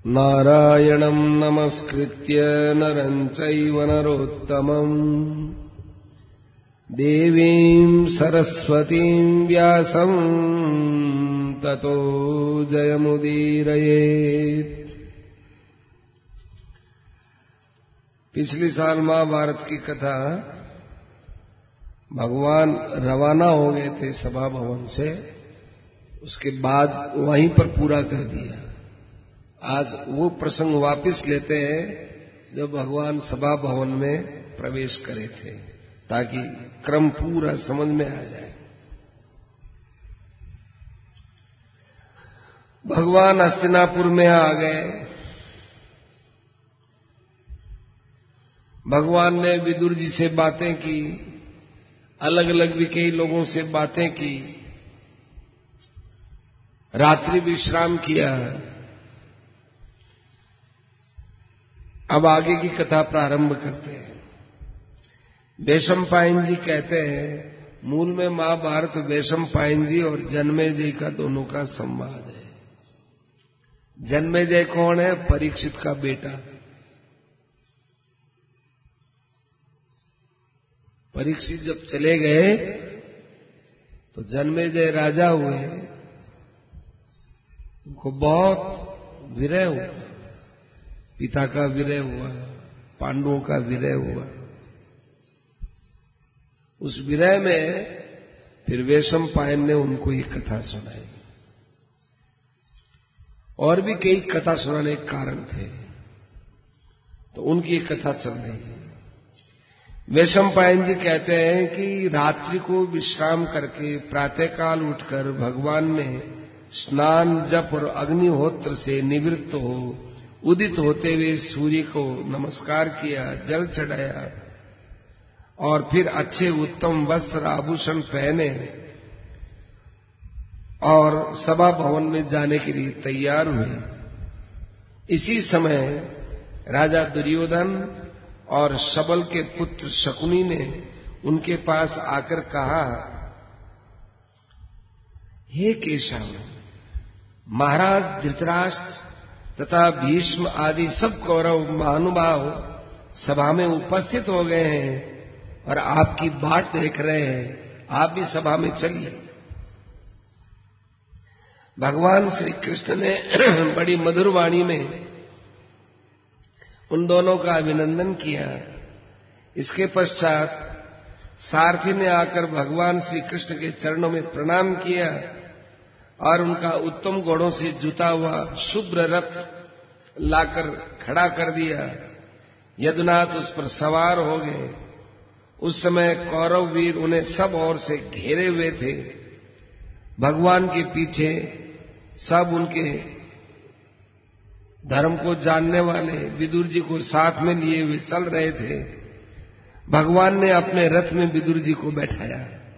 नारायणं नमस्कृत्य नरं चैव नरोत्तमम् देवीं सरस्वतीं व्यासं ततो जयमुदीरयेत्। पिछली साल महाभारत की कथा भगवान रवाना हो गए थे सभा भवन से, उसके बाद वहीं पर पूरा कर दिया। आज वो प्रसंग वापस लेते हैं जो भगवान सभा भवन में प्रवेश करे थे, ताकि क्रम पूरा समझ में आ जाए। भगवान हस्तिनापुर में आ गए। भगवान ने विदुर जी से बातें की, अलग अलग भी कई लोगों से बातें की, रात्रि विश्राम किया। अब आगे की कथा प्रारंभ करते हैं। वैशंपायन जी कहते हैं, मूल में महाभारत वैशंपायन जी और जन्मेजय का दोनों का संवाद है। जन्मेजय कौन है? परीक्षित का बेटा। परीक्षित जब चले गए तो जन्मेजय राजा हुए, उनको बहुत विरह हुआ। पिता का विरह हुआ, पांडवों का विरह हुआ। उस विरह में फिर वैशंपायन ने उनको ये कथा सुनाई। और भी कई कथा सुनाने के कारण थे, तो उनकी कथा चल रही है। वैशंपायन जी कहते हैं कि रात्रि को विश्राम करके प्रातःकाल उठकर भगवान ने स्नान जप और अग्निहोत्र से निवृत्त हो उदित होते हुए सूर्य को नमस्कार किया, जल चढ़ाया और फिर अच्छे उत्तम वस्त्र आभूषण पहने और सभा भवन में जाने के लिए तैयार हुए। इसी समय राजा दुर्योधन और शबल के पुत्र शकुनी ने उनके पास आकर कहा, हे केशव, महाराज धृतराष्ट्र तथा भीष्म आदि सब कौरव महानुभाव सभा में उपस्थित हो गए हैं और आपकी बाट देख रहे हैं। आप भी सभा में चलिए। भगवान श्री कृष्ण ने बड़ी मधुर वाणी में उन दोनों का अभिनंदन किया। इसके पश्चात सारथी ने आकर भगवान श्री कृष्ण के चरणों में प्रणाम किया और उनका उत्तम घोड़ों से जुता हुआ शुभ्र रथ लाकर खड़ा कर दिया। यदुनाथ उस पर सवार हो गए। उस समय कौरव वीर उन्हें सब ओर से घेरे हुए थे। भगवान के पीछे सब उनके धर्म को जानने वाले विदुर जी को साथ में लिए हुए चल रहे थे। भगवान ने अपने रथ में विदुर जी को बैठाया।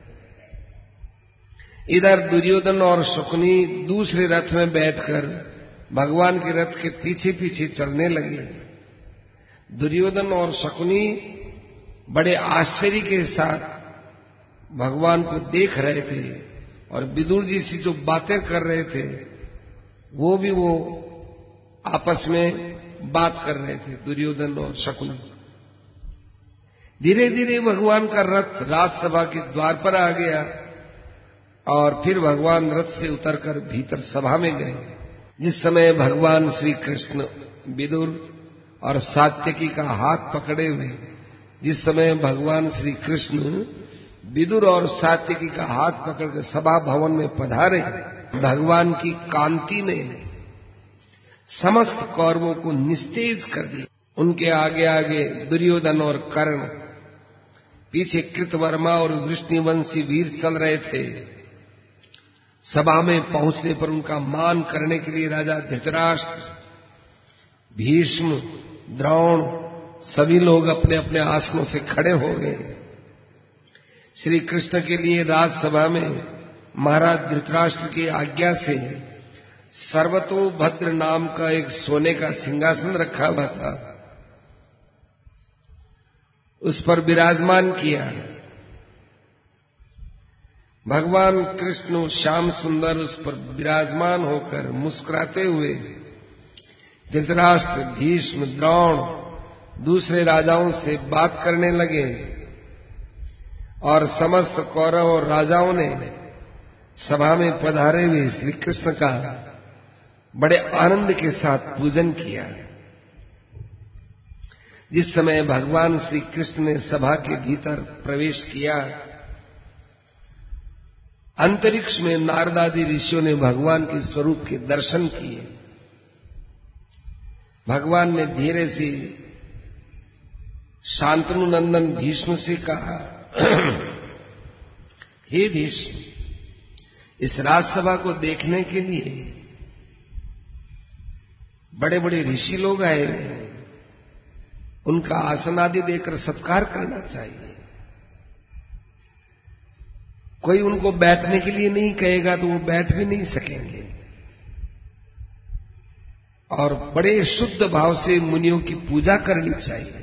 इधर दुर्योधन और शकुनी दूसरे रथ में बैठकर भगवान के रथ के पीछे पीछे चलने लगे। दुर्योधन और शकुनी बड़े आश्चर्य के साथ भगवान को देख रहे थे और विदुर जी से जो बातें कर रहे थे वो भी वो आपस में बात कर रहे थे, दुर्योधन और शकुनी। धीरे धीरे भगवान का रथ राजसभा के द्वार पर आ गया और फिर भगवान रथ से उतरकर भीतर सभा में गए। जिस समय भगवान श्री कृष्ण विदुर और सात्यकी का हाथ पकड़े हुए, जिस समय भगवान श्री कृष्ण विदुर और सात्यकी का हाथ पकड़कर सभा भवन में पधारे, भगवान की कांति ने समस्त कौरवों को निस्तेज कर दिया। उनके आगे आगे दुर्योधन और कर्ण, पीछे कृतवर्मा और वृष्णिवंशी वीर चल रहे थे। सभा में पहुंचने पर उनका मान करने के लिए राजा धृतराष्ट्र, भीष्म, द्रोण सभी लोग अपने अपने आसनों से खड़े हो गए। श्री कृष्ण के लिए राजसभा में महाराज धृतराष्ट्र की आज्ञा से सर्वतोभद्र नाम का एक सोने का सिंहासन रखा हुआ था, उस पर विराजमान किया। भगवान कृष्ण श्याम सुंदर उस पर विराजमान होकर मुस्कुराते हुए धृतराष्ट्र, भीष्म, द्रोण दूसरे राजाओं से बात करने लगे और समस्त कौरव और राजाओं ने सभा में पधारे हुए श्री कृष्ण का बड़े आनंद के साथ पूजन किया। जिस समय भगवान श्री कृष्ण ने सभा के भीतर प्रवेश किया, अंतरिक्ष में नारदादि ऋषियों ने भगवान के स्वरूप के दर्शन किए। भगवान ने धीरे से शांतनु नंदन भीष्म से कहा, हे भीष्म, इस राजसभा को देखने के लिए बड़े बड़े ऋषि लोग आए हैं, उनका आसन आदि देकर सत्कार करना चाहिए। कोई उनको बैठने के लिए नहीं कहेगा तो वो बैठ भी नहीं सकेंगे। और बड़े शुद्ध भाव से मुनियों की पूजा करनी चाहिए।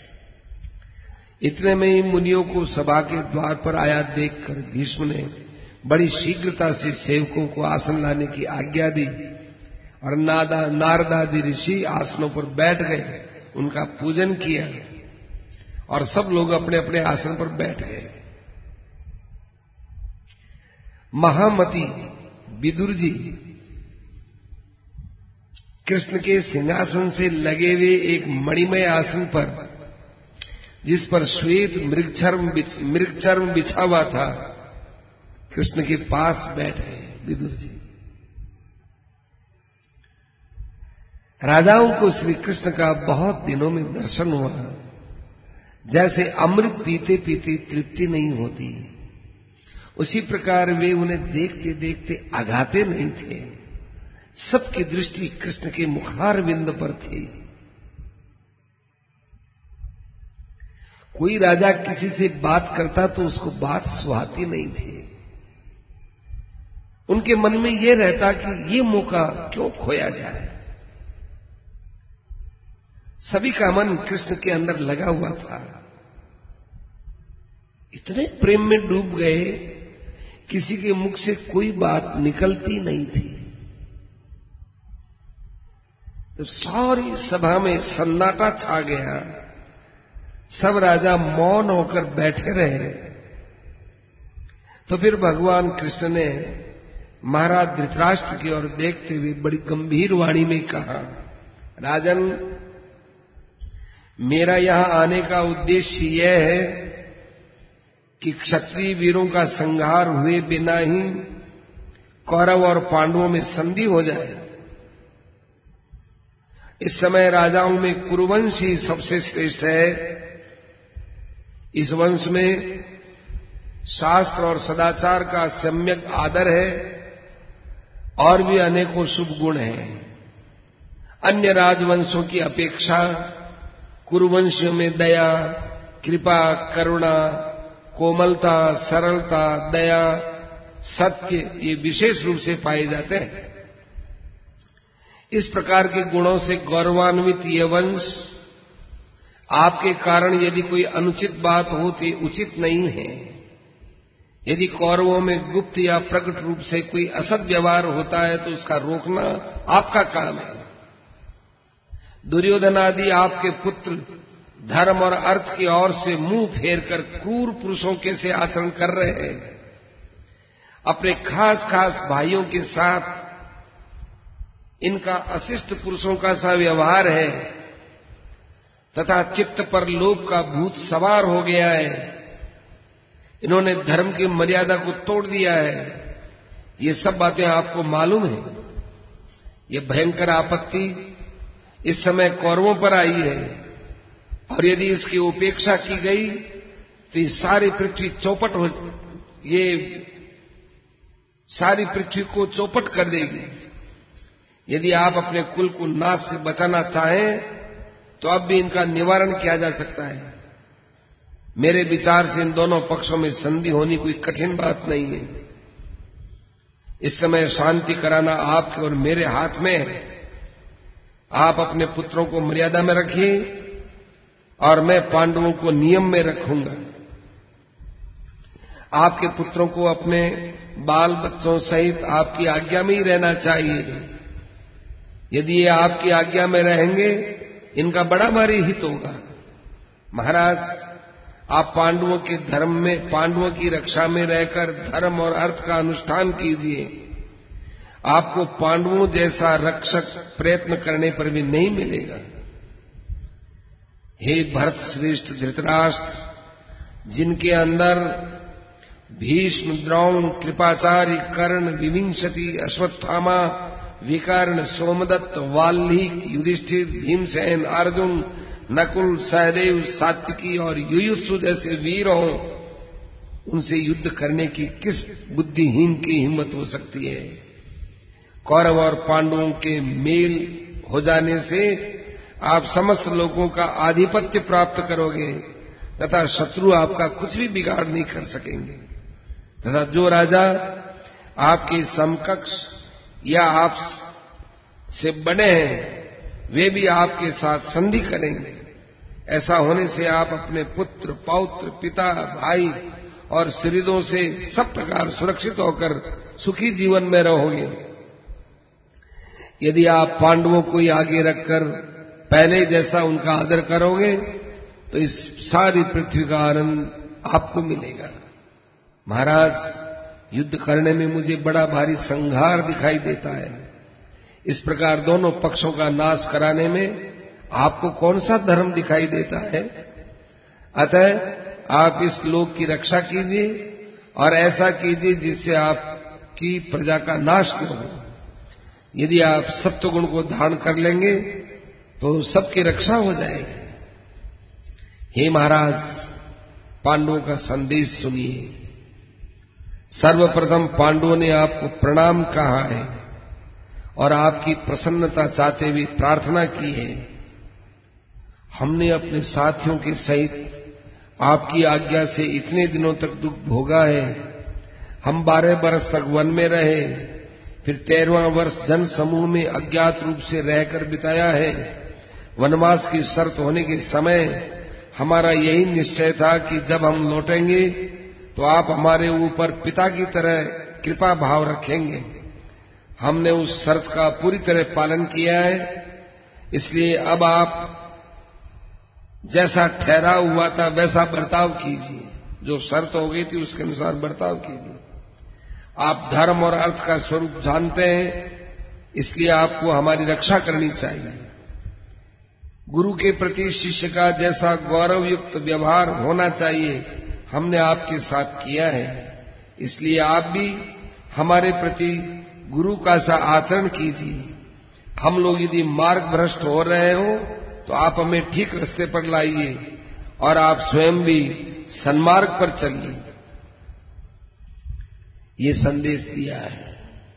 इतने में ही मुनियों को सभा के द्वार पर आया देखकर भीष्म ने बड़ी शीघ्रता से सेवकों को आसन लाने की आज्ञा दी और नारदादि ऋषि आसनों पर बैठ गए, उनका पूजन किया और सब लोग अपने अपने आसन पर बैठ गए। महामती विदुर जी कृष्ण के सिंहासन से लगे हुए एक मणिमय आसन पर, जिस पर श्वेत मृगचर्म बिछा हुआ था, कृष्ण के पास बैठे विदुर जी। राजाओं को श्री कृष्ण का बहुत दिनों में दर्शन हुआ। जैसे अमृत पीते पीते तृप्ति नहीं होती, उसी प्रकार वे उन्हें देखते देखते अघाते नहीं थे। सबकी दृष्टि कृष्ण के मुखार बिंद पर थी। कोई राजा किसी से बात करता तो उसको बात सुहाती नहीं थी। उनके मन में यह रहता कि ये मौका क्यों खोया जाए। सभी का मन कृष्ण के अंदर लगा हुआ था। इतने प्रेम में डूब गए, किसी के मुख से कोई बात निकलती नहीं थी। तो सारी सभा में सन्नाटा छा गया। सब राजा मौन होकर बैठे रहे। तो फिर भगवान कृष्ण ने महाराज धृतराष्ट्र की ओर देखते हुए बड़ी गंभीर वाणी में कहा, राजन, मेरा यहां आने का उद्देश्य यह है कि क्षत्रिय वीरों का संहार हुए बिना ही कौरव और पांडवों में संधि हो जाए। इस समय राजाओं में कुरुवंश ही सबसे श्रेष्ठ है। इस वंश में शास्त्र और सदाचार का सम्यक आदर है और भी अनेकों शुभ गुण हैं। अन्य राजवंशों की अपेक्षा कुरुवंशियों में दया, कृपा, करुणा, कोमलता, सरलता, दया, सत्य ये विशेष रूप से पाए जाते हैं। इस प्रकार के गुणों से गौरवान्वित ये वंश आपके कारण यदि कोई अनुचित बात होती उचित नहीं है। यदि कौरवों में गुप्त या प्रकट रूप से कोई असद व्यवहार होता है तो उसका रोकना आपका काम है। दुर्योधन आदि आपके पुत्र धर्म और अर्थ की ओर से मुंह फेरकर क्रूर पुरुषों के से आचरण कर रहे हैं। अपने खास खास भाइयों के साथ इनका अशिष्ट पुरुषों का सा व्यवहार है तथा चित्त पर लोभ का भूत सवार हो गया है। इन्होंने धर्म की मर्यादा को तोड़ दिया है। ये सब बातें आपको मालूम है। ये भयंकर आपत्ति इस समय कौरवों पर आई है और यदि इसकी उपेक्षा की गई तो ये सारी पृथ्वी चौपट हो, ये सारी पृथ्वी को चौपट कर देगी। यदि आप अपने कुल को नाश से बचाना चाहें तो अब भी इनका निवारण किया जा सकता है। मेरे विचार से इन दोनों पक्षों में संधि होनी कोई कठिन बात नहीं है। इस समय शांति कराना आपके और मेरे हाथ में है। आप अपने पुत्रों को मर्यादा में रखिए और मैं पांडवों को नियम में रखूंगा। आपके पुत्रों को अपने बाल बच्चों सहित आपकी आज्ञा में ही रहना चाहिए। यदि ये आपकी आज्ञा में रहेंगे, इनका बड़ा भारी हित होगा। महाराज, आप पांडवों के धर्म में, पांडवों की रक्षा में रहकर धर्म और अर्थ का अनुष्ठान कीजिए। आपको पांडवों जैसा रक्षक प्रयत्न करने पर भी नहीं मिलेगा। हे भरत श्रेष्ठ धृतराष्ट्र, जिनके अंदर भीष्म, द्रोण, कृपाचार्य, कर्ण, विविंशति, अश्वत्थामा, विकर्ण, सोमदत्त, वाल्मीकि, युधिष्ठिर, भीमसेन, अर्जुन, नकुल, सहदेव, सात्विकी और युयुत्सु जैसे वीर हों, उनसे युद्ध करने की किस बुद्धिहीन की हिम्मत हो सकती है। कौरव और पांडवों के मेल हो जाने से आप समस्त लोगों का आधिपत्य प्राप्त करोगे तथा शत्रु आपका कुछ भी बिगाड़ नहीं कर सकेंगे, तथा जो राजा आपके समकक्ष या आप से बड़े हैं वे भी आपके साथ संधि करेंगे। ऐसा होने से आप अपने पुत्र, पौत्र, पिता, भाई और शरीरों से सब प्रकार सुरक्षित होकर सुखी जीवन में रहोगे। यदि आप पांडवों को ही आगे रखकर पहले जैसा उनका आदर करोगे तो इस सारी पृथ्वी का आनंद आपको मिलेगा। महाराज, युद्ध करने में मुझे बड़ा भारी संहार दिखाई देता है। इस प्रकार दोनों पक्षों का नाश कराने में आपको कौन सा धर्म दिखाई देता है? अतः आप इस लोक की रक्षा कीजिए और ऐसा कीजिए जिससे आपकी प्रजा का नाश न हो। यदि आप सत्वगुण को धारण कर लेंगे तो सबकी रक्षा हो जाएगी। हे महाराज, पांडवों का संदेश सुनिए। सर्वप्रथम पांडवों ने आपको प्रणाम कहा है और आपकी प्रसन्नता चाहते हुए प्रार्थना की है। हमने अपने साथियों के सहित आपकी आज्ञा से इतने दिनों तक दुख भोगा है। हम 12 बरस तक वन में रहे, फिर 13वां वर्ष जन समूह में अज्ञात रूप से रहकर बिताया है। वनवास की शर्त होने के समय हमारा यही निश्चय था कि जब हम लौटेंगे तो आप हमारे ऊपर पिता की तरह कृपा भाव रखेंगे। हमने उस शर्त का पूरी तरह पालन किया है, इसलिए अब आप जैसा ठहरा हुआ था वैसा बर्ताव कीजिए। जो शर्त हो गई थी उसके अनुसार बर्ताव कीजिए। आप धर्म और अर्थ का स्वरूप जानते हैं, इसलिए आपको हमारी रक्षा करनी चाहिए। गुरु के प्रति शिष्य का जैसा गौरवयुक्त व्यवहार होना चाहिए हमने आपके साथ किया है, इसलिए आप भी हमारे प्रति गुरु का सा आचरण कीजिए। हम लोग यदि मार्ग भ्रष्ट हो रहे हो तो आप हमें ठीक रास्ते पर लाइए और आप स्वयं भी सन्मार्ग पर चलिए। ये संदेश दिया है।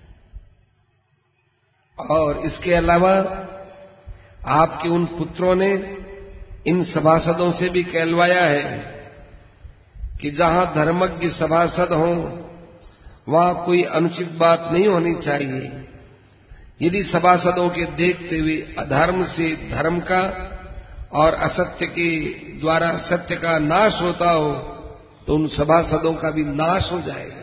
और इसके अलावा आपके उन पुत्रों ने इन सभासदों से भी कहलवाया है कि जहां धर्मज्ञ सभासद हों वहां कोई अनुचित बात नहीं होनी चाहिए। यदि सभासदों के देखते हुए अधर्म से धर्म का और असत्य के द्वारा सत्य का नाश होता हो तो उन सभासदों का भी नाश हो जाएगा।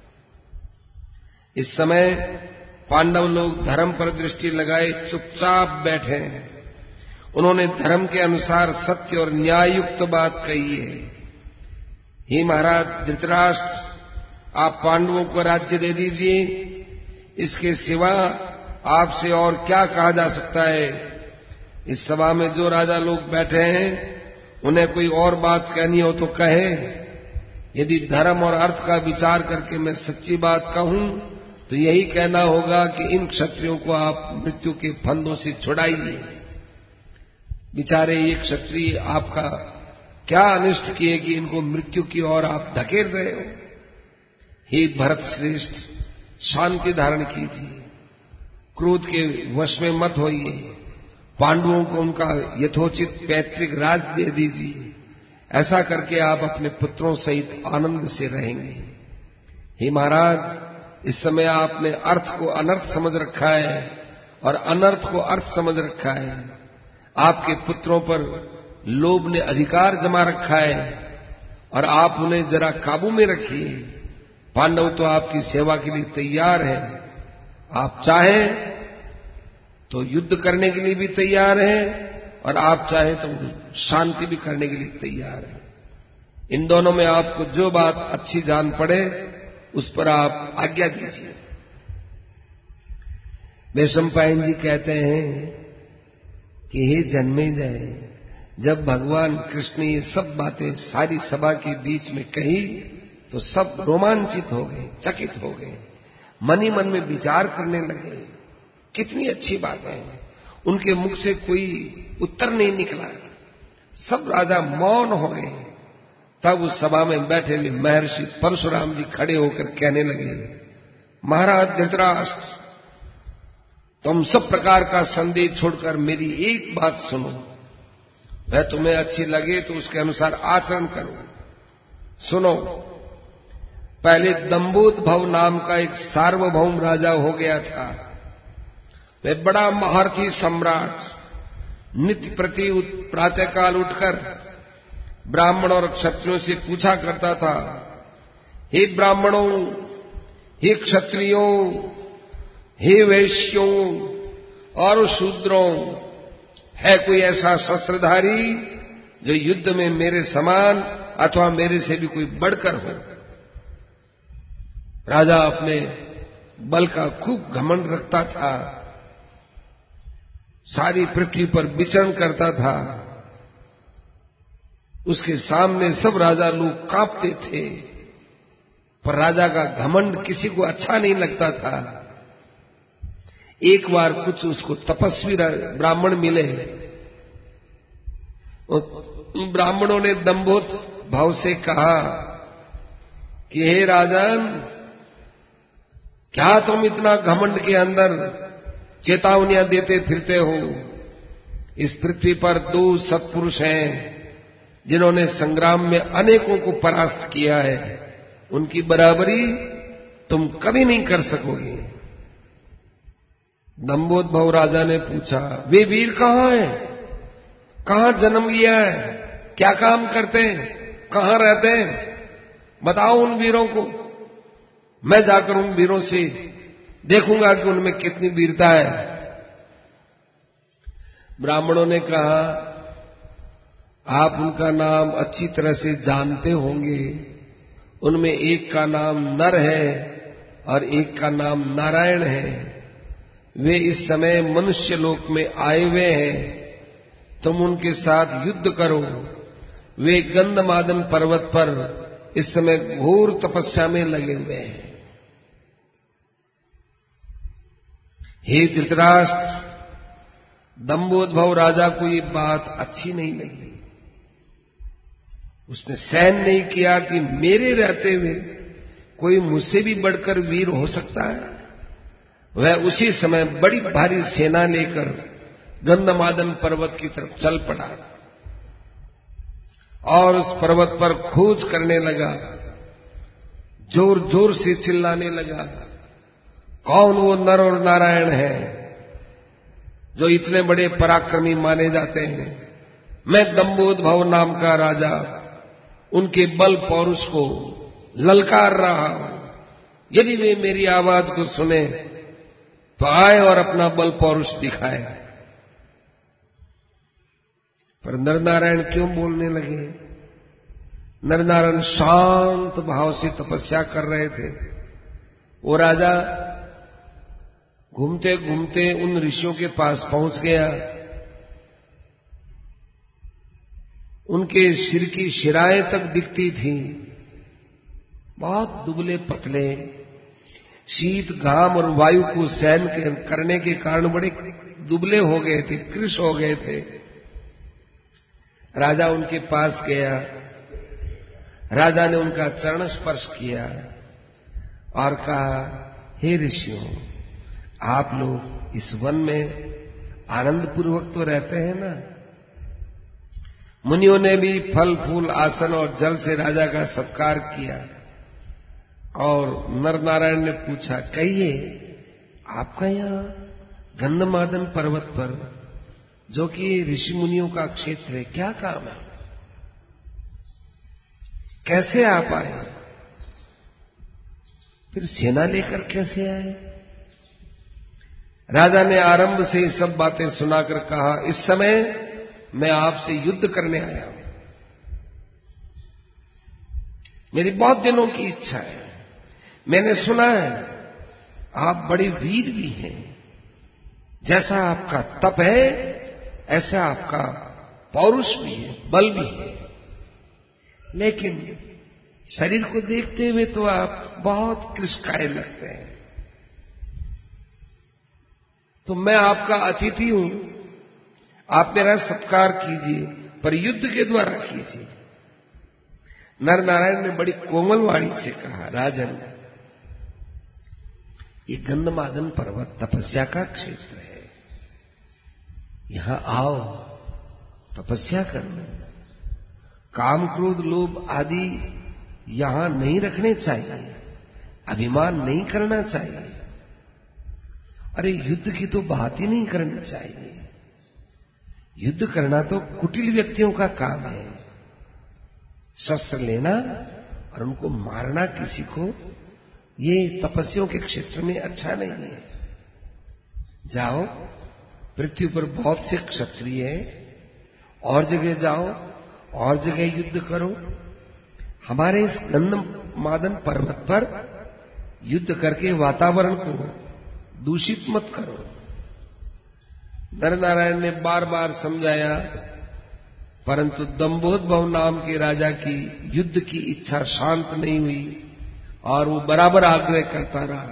इस समय पांडव लोग धर्म पर दृष्टि लगाए चुपचाप बैठे हैं। उन्होंने धर्म के अनुसार सत्य और न्याययुक्त बात कही है। हे महाराज धृतराष्ट्र, आप पांडवों को राज्य दे दीजिए। इसके सिवा आपसे और क्या कहा जा सकता है? इस सभा में जो राजा लोग बैठे हैं उन्हें कोई और बात कहनी हो तो कहे। यदि धर्म और अर्थ का विचार करके मैं सच्ची बात कहूं तो यही कहना होगा कि इन क्षत्रियों को आप मृत्यु के फंदों से छुड़ाइए। बेचारे ये क्षत्रिय आपका क्या अनिष्ट किए कि इनको मृत्यु की ओर आप धकेल रहे हो? हे भरत श्रेष्ठ, शांति धारण कीजिए, क्रोध के वश में मत होइए। पांडवों को उनका यथोचित पैतृक राज दे दीजिए। ऐसा करके आप अपने पुत्रों सहित आनंद से रहेंगे। हे महाराज, इस समय आपने अर्थ को अनर्थ समझ रखा है और अनर्थ को अर्थ समझ रखा है। आपके पुत्रों पर लोभ ने अधिकार जमा रखा है और आप उन्हें जरा काबू में रखिए। पांडव तो आपकी सेवा के लिए तैयार है। आप चाहें तो युद्ध करने के लिए भी तैयार हैं और आप चाहे तो शांति भी करने के लिए तैयार हैं। इन दोनों में आपको जो बात अच्छी जान पड़े उस पर आप आज्ञा दीजिए। वैशंपायन जी कहते हैं कि हे जन्मेजय, जब भगवान कृष्ण ये सब बातें सारी सभा के बीच में कही तो सब रोमांचित हो गए, चकित हो गए, मन ही मन में विचार करने लगे, कितनी अच्छी बातें हैं। उनके मुख से कोई उत्तर नहीं निकला, सब राजा मौन हो गए। तब उस सभा में बैठे हुए महर्षि परशुराम जी खड़े होकर कहने लगे, महाराज धृतराष्ट्र, तुम सब प्रकार का संदेह छोड़कर मेरी एक बात सुनो। वह तुम्हें अच्छी लगे तो उसके अनुसार आचरण करो। सुनो, पहले दंबोदभव नाम का एक सार्वभौम राजा हो गया था। वह बड़ा महारथी सम्राट नित्य प्रति प्रातःकाल उठकर ब्राह्मण और क्षत्रियों से पूछा करता था, हे ब्राह्मणों, हे क्षत्रियों, हे वैश्यों और शूद्रों, है कोई ऐसा शस्त्रधारी जो युद्ध में मेरे समान अथवा मेरे से भी कोई बढ़कर हो। राजा अपने बल का खूब घमंड रखता था, सारी पृथ्वी पर विचरण करता था। उसके सामने सब राजा लोग कांपते थे, पर राजा का घमंड किसी को अच्छा नहीं लगता था। एक बार कुछ उसको तपस्वी ब्राह्मण मिले। ब्राह्मणों ने दंभोत भाव से कहा कि हे राजन, क्या तुम इतना घमंड के अंदर चेतावनियां देते फिरते हो? इस पृथ्वी पर 2 सत्पुरुष हैं जिन्होंने संग्राम में अनेकों को परास्त किया है, उनकी बराबरी तुम कभी नहीं कर सकोगे। दंभोदभव राजा ने पूछा, वे वीर कहां हैं? कहां जन्म लिया है? क्या काम करते हैं? कहां रहते हैं? बताओ उन वीरों को, मैं जाकर उन वीरों से देखूंगा कि उनमें कितनी वीरता है। ब्राह्मणों ने कहा, आप उनका नाम अच्छी तरह से जानते होंगे। उनमें एक का नाम नर है और एक का नाम नारायण है। वे इस समय मनुष्य लोक में आए हुए हैं, तुम उनके साथ युद्ध करो। वे गंधमादन पर्वत पर इस समय घोर तपस्या में लगे हुए हैं। हे धृतराष्ट्र, दंभोदभव राजा को ये बात अच्छी नहीं लगी। उसने सहन नहीं किया कि मेरे रहते हुए कोई मुझसे भी बढ़कर वीर हो सकता है। वह उसी समय बड़ी भारी सेना लेकर गंधमादन पर्वत की तरफ चल पड़ा और उस पर्वत पर खोज करने लगा, जोर जोर से चिल्लाने लगा, कौन वो नर और नारायण है जो इतने बड़े पराक्रमी माने जाते हैं? मैं दंभोदभव नाम का राजा उनके बल पौरुष को ललकार रहा हूं। यदि वे मेरी आवाज को सुने तो आए और अपना बल पौरुष दिखाए। पर नरनारायण क्यों बोलने लगे? नरनारायण शांत भाव से तपस्या कर रहे थे। वो राजा घूमते घूमते उन ऋषियों के पास पहुंच गया। उनके सिर की शिराएं तक दिखती थी, बहुत दुबले पतले, शीत घाम और वायु को सहन करने के कारण बड़े दुबले हो गए थे, कृश हो गए थे। राजा उनके पास गया, राजा ने उनका चरण स्पर्श किया और कहा, हे ऋषियों, आप लोग इस वन में आनंद पूर्वक तो रहते हैं ना? मुनियों ने भी फल फूल आसन और जल से राजा का सत्कार किया और नरनारायण ने पूछा, कहिए आपका यहां गंधमादन पर्वत पर, जो कि ऋषि मुनियों का क्षेत्र है, क्या काम है? कैसे आप आए? फिर सेना लेकर कैसे आए? राजा ने आरंभ से ही सब बातें सुनाकर कहा, इस समय मैं आपसे युद्ध करने आया हूं। मेरी बहुत दिनों की इच्छा है। मैंने सुना है आप बड़े वीर भी हैं। जैसा आपका तप है ऐसा आपका पौरुष भी है, बल भी है। लेकिन शरीर को देखते हुए तो आप बहुत कृशकाय लगते हैं। तो मैं आपका अतिथि हूं, आप मेरा सत्कार कीजिए, पर युद्ध के द्वारा कीजिए। नर नारायण ने बड़ी कोमल वाणी से कहा, राजन, ये गंधमादन पर्वत तपस्या का क्षेत्र है। यहां आओ, तपस्या करो। काम क्रोध लोभ आदि यहां नहीं रखने चाहिए, अभिमान नहीं करना चाहिए। अरे युद्ध की तो बात ही नहीं करनी चाहिए। युद्ध करना तो कुटिल व्यक्तियों का काम है। शस्त्र लेना और उनको मारना किसी को, ये तपस्वियों के क्षेत्र में अच्छा नहीं है। जाओ, पृथ्वी पर बहुत से क्षत्रिय हैं, और जगह जाओ, और जगह युद्ध करो। हमारे इस गंधमादन पर्वत पर युद्ध करके वातावरण को दूषित मत करो। नर नारायण ने बार बार समझाया, परंतु दंभोद्भव नाम के राजा की युद्ध की इच्छा शांत नहीं हुई और वो बराबर आग्रह करता रहा।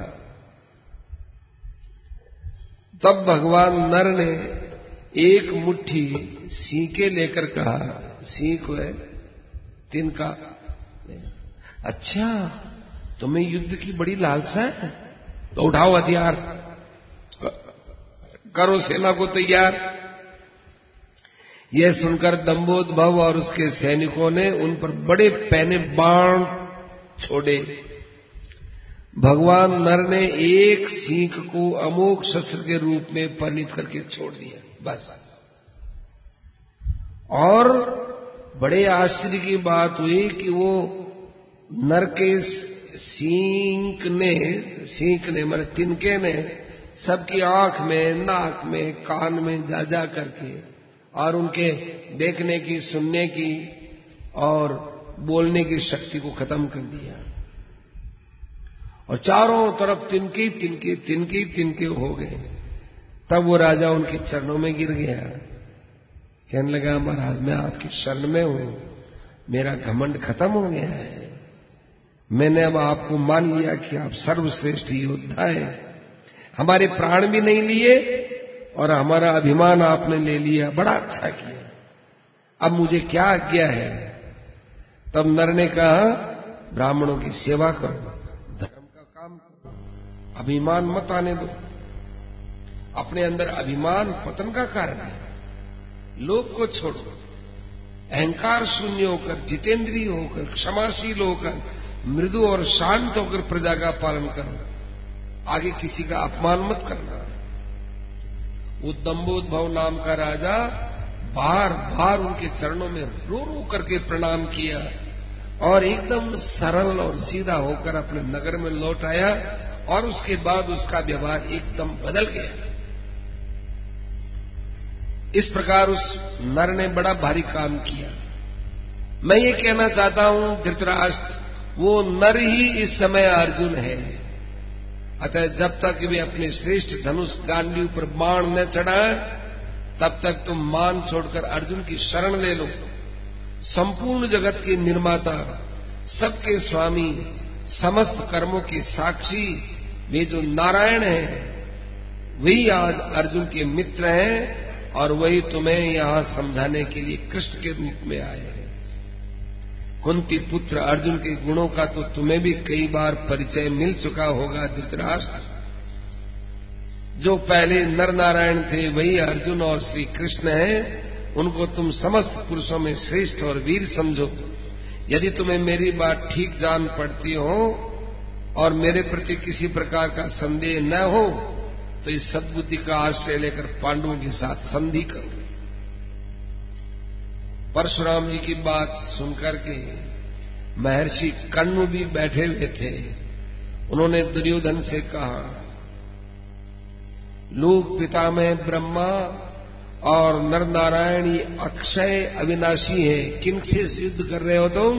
तब भगवान नर ने एक मुट्ठी सींके लेकर कहा, सींक है तिनका, अच्छा तुम्हें युद्ध की बड़ी लालसा है, तो उठाओ हथियार, करो सेना को तैयार। यह सुनकर दंभोद्भव और उसके सैनिकों ने उन पर बड़े पैने बाण छोड़े। भगवान नर ने एक सींक को अमोघ शस्त्र के रूप में परिणित करके छोड़ दिया, बस। और बड़े आश्चर्य की बात हुई कि वो नर के सींक ने माने तिनके ने सबकी आंख में, नाक में, कान में जा जा करके और उनके देखने की, सुनने की और बोलने की शक्ति को खत्म कर दिया। और चारों तरफ तिनके तिनके तिनके तिनके हो गए। तब वो राजा उनके चरणों में गिर गया, कहने लगा, महाराज मैं आपकी शरण में हूं, मेरा घमंड खत्म हो गया है। मैंने अब आपको मान लिया कि आप सर्वश्रेष्ठ योद्धा हैं। हमारे प्राण भी नहीं लिए और हमारा अभिमान आपने ले लिया, बड़ा अच्छा किया। अब मुझे क्या आज्ञा है? तब नर ने कहा, ब्राह्मणों की सेवा करो, धर्म का काम करो, अभिमान मत आने दो। अपने अंदर अभिमान पतन का कारण है। लोभ को छोड़ो, अहंकार शून्य होकर, जितेंद्रिय होकर, क्षमाशील होकर, मृदु और शांत होकर प्रजा का पालन करो। आगे किसी का अपमान मत करना। वो दंभोद्भव नाम का राजा बार बार उनके चरणों में रो रो करके प्रणाम किया और एकदम सरल और सीधा होकर अपने नगर में लौट आया। और उसके बाद उसका व्यवहार एकदम बदल गया। इस प्रकार उस नर ने बड़ा भारी काम किया। मैं ये कहना चाहता हूं धृतराष्ट्र, वो नर ही इस समय अर्जुन है। अतः जब तक वे अपने श्रेष्ठ धनुष गांडीव पर बाण न चढ़ाए, तब तक तुम मान छोड़कर अर्जुन की शरण ले लो। संपूर्ण जगत के निर्माता, सबके स्वामी, समस्त कर्मों के साक्षी वे जो नारायण हैं, वही आज अर्जुन के मित्र हैं और वही तुम्हें यहां समझाने के लिए कृष्ण के रूप में आए हैं। कुंती पुत्र अर्जुन के गुणों का तो तुम्हें भी कई बार परिचय मिल चुका होगा धृतराष्ट्र। जो पहले नर नारायण थे वही अर्जुन और श्री कृष्ण हैं। उनको तुम समस्त पुरुषों में श्रेष्ठ और वीर समझो। यदि तुम्हें मेरी बात ठीक जान पड़ती हो और मेरे प्रति किसी प्रकार का संदेह न हो, तो इस सद्बुद्धि का आश्रय लेकर पांडवों के साथ संधि करो। परशुराम जी की बात सुनकर के महर्षि कर्ण भी बैठे हुए थे। उन्होंने दुर्योधन से कहा, लोक पितामह ब्रह्मा और नर नारायण ये अक्षय अविनाशी है। किनसे युद्ध कर रहे हो तुम?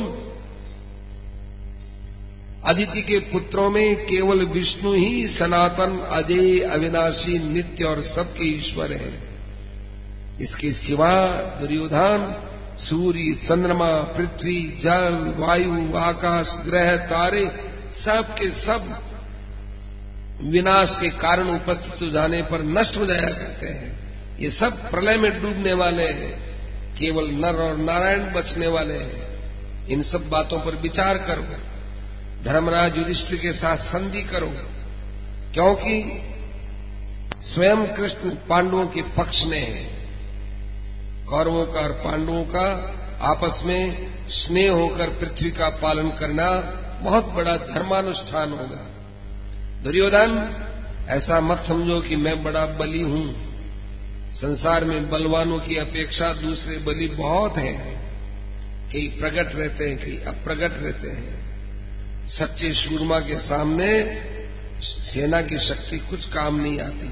अदिति के पुत्रों में केवल विष्णु ही सनातन, अजय, अविनाशी, नित्य और सबके ईश्वर है। इसके सिवा दुर्योधन सूर्य, चंद्रमा, पृथ्वी, जल, वायु, आकाश, ग्रह, तारे सब के सब विनाश के कारण उपस्थित हो जाने पर नष्ट हो जाया करते हैं। ये सब प्रलय में डूबने वाले हैं, केवल नर और नारायण बचने वाले हैं। इन सब बातों पर विचार करो, धर्मराज युधिष्ठिर के साथ संधि करो, क्योंकि स्वयं कृष्ण पांडवों के पक्ष में है। कौरवों का और पांडवों का आपस में स्नेह होकर पृथ्वी का पालन करना बहुत बड़ा धर्मानुष्ठान होगा। दुर्योधन, ऐसा मत समझो कि मैं बड़ा बली हूं। संसार में बलवानों की अपेक्षा दूसरे बली बहुत हैं। कई प्रकट रहते हैं, कई अप्रकट रहते हैं। सच्चे शूरमा के सामने सेना की शक्ति कुछ काम नहीं आती।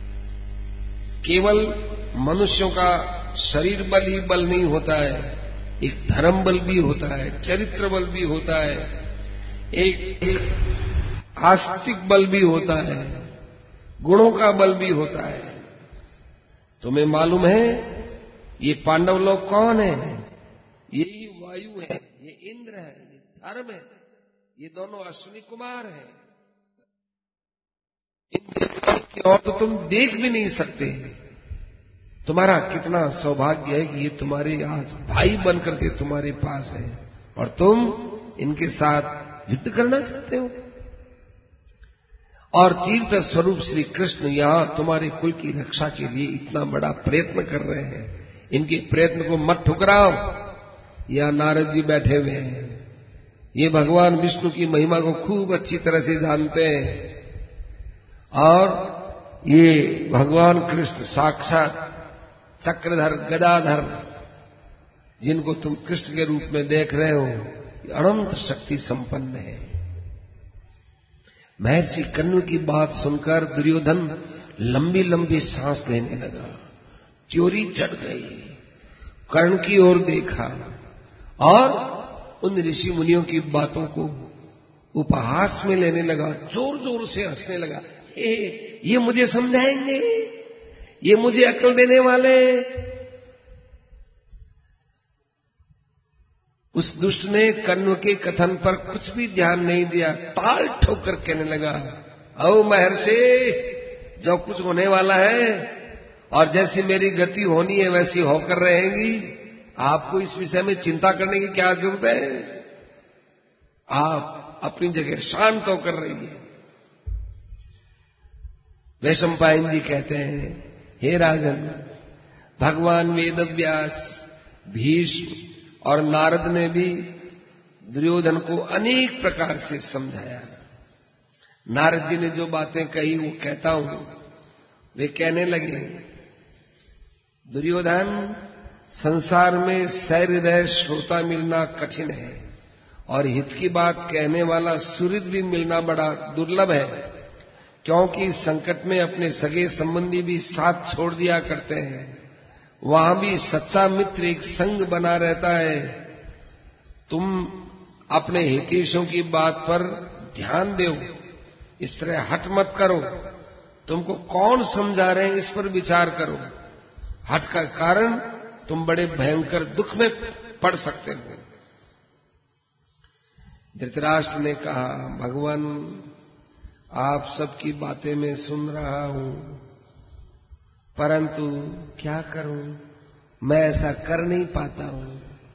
केवल मनुष्यों का शरीर बल ही बल नहीं होता है, एक धर्म बल भी होता है, चरित्र बल भी होता है, एक आस्तिक बल भी होता है, गुणों का बल भी होता है। तुम्हें मालूम है ये पांडव लोग कौन है? यही वायु है, ये इंद्र है, ये धर्म है, ये दोनों अश्विनी कुमार हैं। इन देवताओं की ओर तो तुम देख भी नहीं सकते। तुम्हारा कितना सौभाग्य है कि ये तुम्हारे आज भाई बनकर के तुम्हारे पास है और तुम इनके साथ युद्ध करना चाहते हो। और तीर्थ स्वरूप श्री कृष्ण यहां तुम्हारे कुल की रक्षा के लिए इतना बड़ा प्रयत्न कर रहे हैं। इनके प्रयत्न को मत ठुकराओ। यहां नारद जी बैठे हुए हैं, ये भगवान विष्णु की महिमा को खूब अच्छी तरह से जानते हैं। और ये भगवान कृष्ण साक्षात चक्रधर, गदाधर, जिनको तुम कृष्ण के रूप में देख रहे हो, ये अनंत शक्ति संपन्न है। महर्षि कण्व की बात सुनकर दुर्योधन लंबी लंबी सांस लेने लगा, त्योरी चढ़ गई, कर्ण की ओर देखा और उन ऋषि मुनियों की बातों को उपहास में लेने लगा, जोर जोर से हंसने लगा। ये मुझे समझाएंगे, ये मुझे अकल देने वाले। उस दुष्ट ने कण्व के कथन पर कुछ भी ध्यान नहीं दिया, ताल ठोकर कहने लगा, ओ महर्षि, जो कुछ होने वाला है और जैसी मेरी गति होनी है वैसी होकर रहेगी। आपको इस विषय में चिंता करने की क्या जरूरत है? आप अपनी जगह शांत होकर रहिए। वैशंपायन जी कहते हैं, हे राजन, भगवान वेदव्यास, भीष्म और नारद ने भी दुर्योधन को अनेक प्रकार से समझाया। नारद जी ने जो बातें कही वो कहता हूं। वे कहने लगे, दुर्योधन, संसार में सहृदय श्रोता मिलना कठिन है और हित की बात कहने वाला सुहृद भी मिलना बड़ा दुर्लभ है, क्योंकि संकट में अपने सगे संबंधी भी साथ छोड़ दिया करते हैं। वहां भी सच्चा मित्र एक संग बना रहता है। तुम अपने हितैषियों की बात पर ध्यान दो, इस तरह हठ मत करो। तुमको कौन समझा रहे हैं इस पर विचार करो। हठ का कारण तुम बड़े भयंकर दुख में पड़ सकते हो। धृतराष्ट्र ने कहा, भगवान, आप सबकी बातें मैं सुन रहा हूं, परंतु क्या करूं, मैं ऐसा कर नहीं पाता हूं।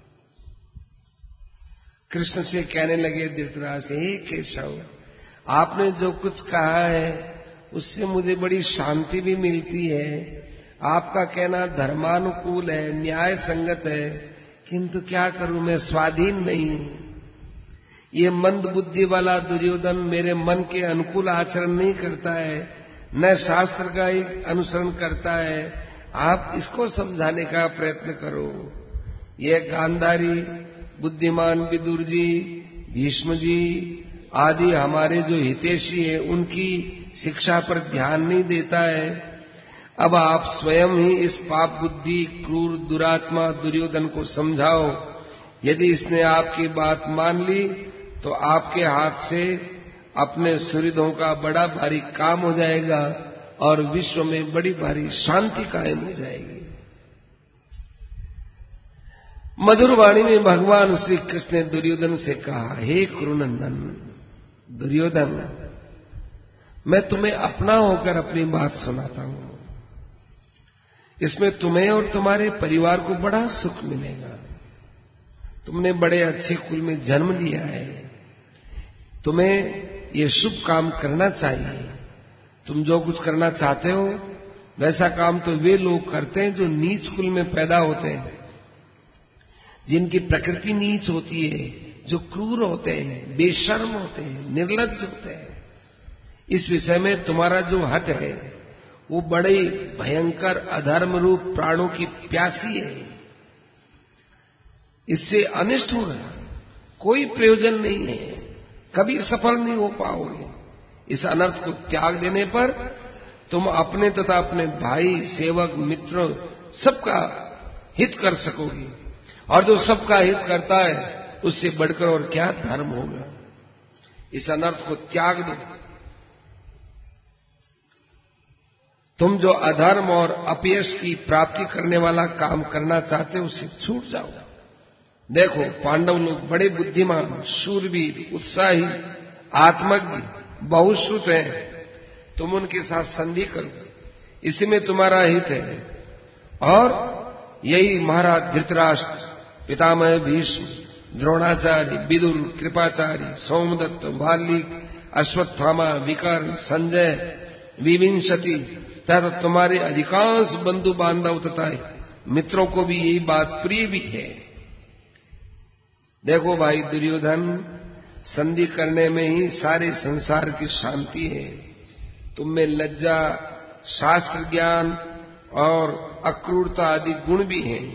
कृष्ण से कहने लगे धृतराष्ट्र, हे केशव, आपने जो कुछ कहा है उससे मुझे बड़ी शांति भी मिलती है। आपका कहना धर्मानुकूल है, न्याय संगत है, किंतु क्या करूं, मैं स्वाधीन नहीं हूं। ये मंद बुद्धि वाला दुर्योधन मेरे मन के अनुकूल आचरण नहीं करता है, न शास्त्र का ही अनुसरण करता है। आप इसको समझाने का प्रयत्न करो। ये गांधारी, बुद्धिमान विदुर जी, भीष्म जी आदि हमारे जो हितैषी हैं उनकी शिक्षा पर ध्यान नहीं देता है। अब आप स्वयं ही इस पाप बुद्धि क्रूर दुरात्मा दुर्योधन को समझाओ। यदि इसने आपकी बात मान ली तो आपके हाथ से अपने सुहृदों का बड़ा भारी काम हो जाएगा और विश्व में बड़ी भारी शांति कायम हो जाएगी। मधुर वाणी में भगवान श्री कृष्ण ने दुर्योधन से कहा, हे कुरुनंदन दुर्योधन, मैं तुम्हें अपना होकर अपनी बात सुनाता हूं। इसमें तुम्हें और तुम्हारे परिवार को बड़ा सुख मिलेगा। तुमने बड़े अच्छे कुल में जन्म लिया है, तुम्हें ये शुभ काम करना चाहिए। तुम जो कुछ करना चाहते हो वैसा काम तो वे लोग करते हैं जो नीच कुल में पैदा होते हैं, जिनकी प्रकृति नीच होती है, जो क्रूर होते हैं, बेशर्म होते हैं, निर्लज्ज होते हैं। इस विषय में तुम्हारा जो हट है वो बड़े भयंकर अधर्म रूप प्राणों की प्यासी है। इससे अनिष्ट होगा, कोई प्रयोजन नहीं है, कभी सफल नहीं हो पाओगे। इस अनर्थ को त्याग देने पर तुम अपने तथा अपने भाई, सेवक, मित्रों सबका हित कर सकोगे। और जो सबका हित करता है उससे बढ़कर और क्या धर्म होगा। इस अनर्थ को त्याग दो। तुम जो अधर्म और अपयश की प्राप्ति करने वाला काम करना चाहते हो उससे छूट जाओ। देखो, पांडव लोग बड़े बुद्धिमान, शूरवीर, उत्साही, आत्मज्ञ, बहुश्रुत हैं। तुम उनके साथ संधि करो, इसी में तुम्हारा हित है। और यही महाराज धृतराष्ट्र, पितामह भीष्म, द्रोणाचार्य, विदुर, कृपाचार्य, सोमदत्त, बाल्लीक, अश्वत्थामा, विकर्ण, संजय, विविंशति तथा तुम्हारे अधिकांश बंधु बांधव तथा मित्रों को भी यही बात प्रिय भी है। देखो भाई दुर्योधन, संधि करने में ही सारे संसार की शांति है। तुम में लज्जा, शास्त्र ज्ञान और अक्रूरता आदि गुण भी हैं।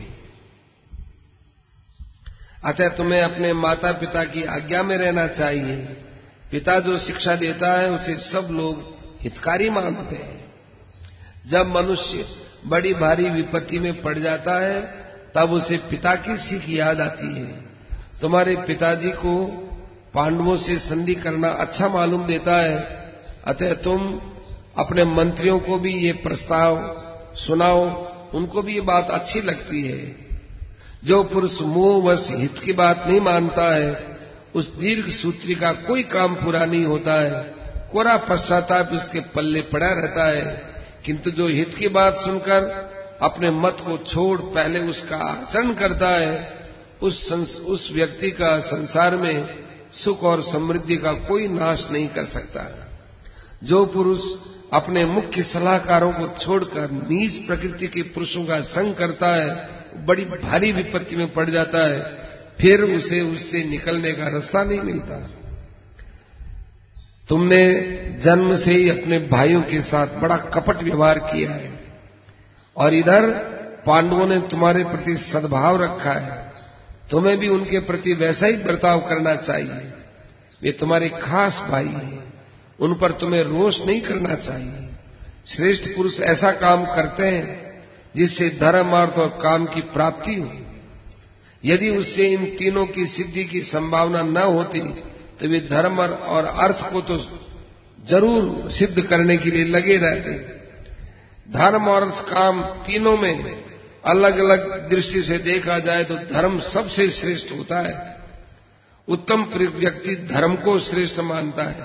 अतः तुम्हें अपने माता पिता की आज्ञा में रहना चाहिए। पिता जो शिक्षा देता है उसे सब लोग हितकारी मानते हैं। जब मनुष्य बड़ी भारी विपत्ति में पड़ जाता है तब उसे पिता की सीख याद आती है। तुम्हारे पिताजी को पांडवों से संधि करना अच्छा मालूम देता है, अतः तुम अपने मंत्रियों को भी ये प्रस्ताव सुनाओ, उनको भी ये बात अच्छी लगती है। जो पुरुष मोहवश हित की बात नहीं मानता है उस दीर्घ सूत्री का कोई काम पूरा नहीं होता है, कोरा पश्चाताप उसके पल्ले पड़ा रहता है। किंतु जो हित की बात सुनकर अपने मत को छोड़ पहले उसका आचरण करता है उस व्यक्ति का संसार में सुख और समृद्धि का कोई नाश नहीं कर सकता। जो पुरुष अपने मुख्य सलाहकारों को छोड़कर नीच प्रकृति के पुरुषों का संग करता है बड़ी भारी विपत्ति में पड़ जाता है, फिर उसे उससे निकलने का रास्ता नहीं मिलता। तुमने जन्म से ही अपने भाइयों के साथ बड़ा कपट व्यवहार किया है और इधर पांडवों ने तुम्हारे प्रति सद्भाव रखा है। तुम्हें भी उनके प्रति वैसा ही बर्ताव करना चाहिए। वे तुम्हारे खास भाई हैं, उन पर तुम्हें रोष नहीं करना चाहिए। श्रेष्ठ पुरुष ऐसा काम करते हैं जिससे धर्म, अर्थ और काम की प्राप्ति हो। यदि उससे इन तीनों की सिद्धि की संभावना न होती तो वे धर्म और अर्थ को तो जरूर सिद्ध करने के लिए लगे रहते। धर्म और अर्थ काम तीनों में अलग अलग दृष्टि से देखा जाए तो धर्म सबसे श्रेष्ठ होता है। उत्तम व्यक्ति धर्म को श्रेष्ठ मानता है।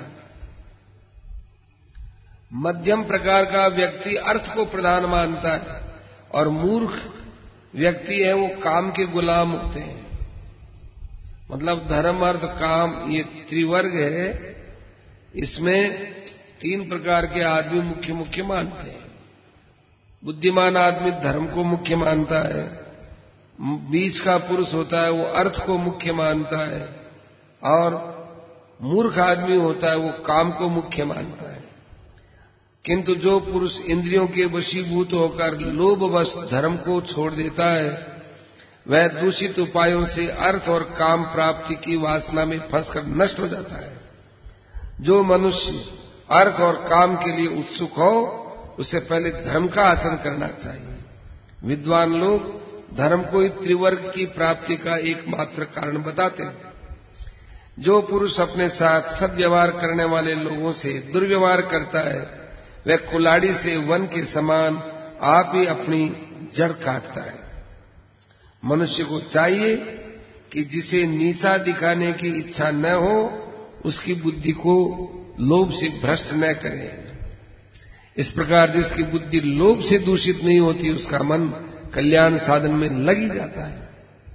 मध्यम प्रकार का व्यक्ति अर्थ को प्रधान मानता है और मूर्ख व्यक्ति है वो काम के गुलाम होते हैं। मतलब धर्म, अर्थ, काम ये त्रिवर्ग है। इसमें तीन प्रकार के आदमी मुख्य मुख्य मानते हैं। बुद्धिमान आदमी धर्म को मुख्य मानता है, बीच का पुरुष होता है वो अर्थ को मुख्य मानता है और मूर्ख आदमी होता है वो काम को मुख्य मानता है। किंतु जो पुरुष इंद्रियों के वशीभूत होकर लोभवश धर्म को छोड़ देता है वह दूषित उपायों से अर्थ और काम प्राप्ति की वासना में फंसकर नष्ट हो जाता है। जो मनुष्य अर्थ और काम के लिए उत्सुक हो उसे पहले धर्म का आचरण करना चाहिए। विद्वान लोग धर्म को ही त्रिवर्ग की प्राप्ति का एकमात्र कारण बताते हैं। जो पुरुष अपने साथ सद्व्यवहार करने वाले लोगों से दुर्व्यवहार करता है वह कुल्हाड़ी से वन के समान आप ही अपनी जड़ काटता है। मनुष्य को चाहिए कि जिसे नीचा दिखाने की इच्छा न हो उसकी बुद्धि को लोभ से भ्रष्ट न करे। इस प्रकार जिसकी बुद्धि लोभ से दूषित नहीं होती उसका मन कल्याण साधन में लग ही जाता है।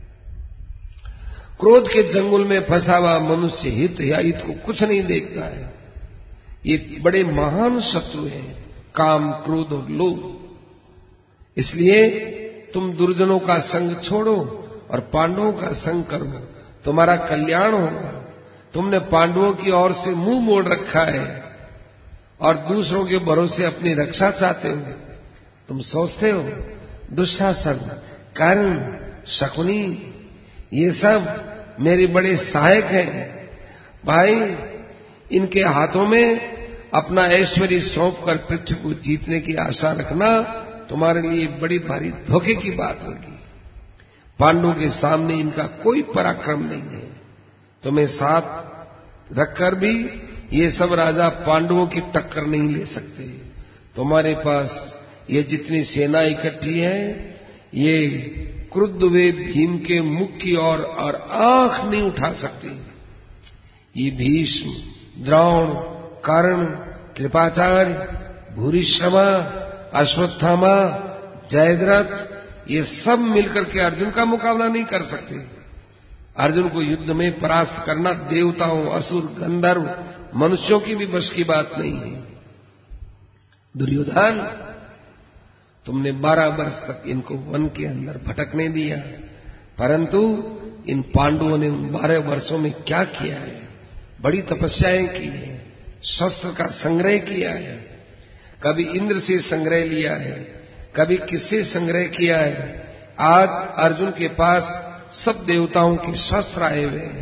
क्रोध के जंगल में फंसा हुआ मनुष्य हित या हित को कुछ नहीं देखता है। ये बड़े महान शत्रु हैं, काम, क्रोध और लोभ। इसलिए तुम दुर्जनों का संग छोड़ो और पांडवों का संग करो, तुम्हारा कल्याण होगा। तुमने पांडवों की ओर से मुंह मोड़ रखा है और दूसरों के भरोसे अपनी रक्षा चाहते हो। तुम सोचते हो दुशासन, कर्ण, शकुनी ये सब मेरे बड़े सहायक हैं। भाई, इनके हाथों में अपना ऐश्वर्य सौंप कर पृथ्वी को जीतने की आशा रखना तुम्हारे लिए बड़ी भारी धोखे की बात होगी। पांडवों के सामने इनका कोई पराक्रम नहीं है। तुम्हें साथ रखकर भी ये सब राजा पांडवों की टक्कर नहीं ले सकते। तुम्हारे पास ये जितनी सेना इकट्ठी है ये क्रुद्ध वे भीम के मुख की ओर और आंख नहीं उठा सकती। ये भीष्म, द्रोण, कर्ण, कृपाचार्य, भूरिश्रवा, अश्वत्थामा, जयद्रथ ये सब मिलकर के अर्जुन का मुकाबला नहीं कर सकते। अर्जुन को युद्ध में परास्त करना देवताओं, असुर, गंधर्व, मनुष्यों की भी बस की बात नहीं है। दुर्योधन, तुमने 12 वर्ष तक इनको वन के अंदर भटकने दिया, परंतु इन पांडवों ने उन 12 वर्षों में क्या किया है? बड़ी तपस्याएं की है, शस्त्र का संग्रह किया है। कभी इंद्र से संग्रह लिया है, कभी किससे संग्रह किया है। आज अर्जुन के पास सब देवताओं के शस्त्र आए हुए हैं।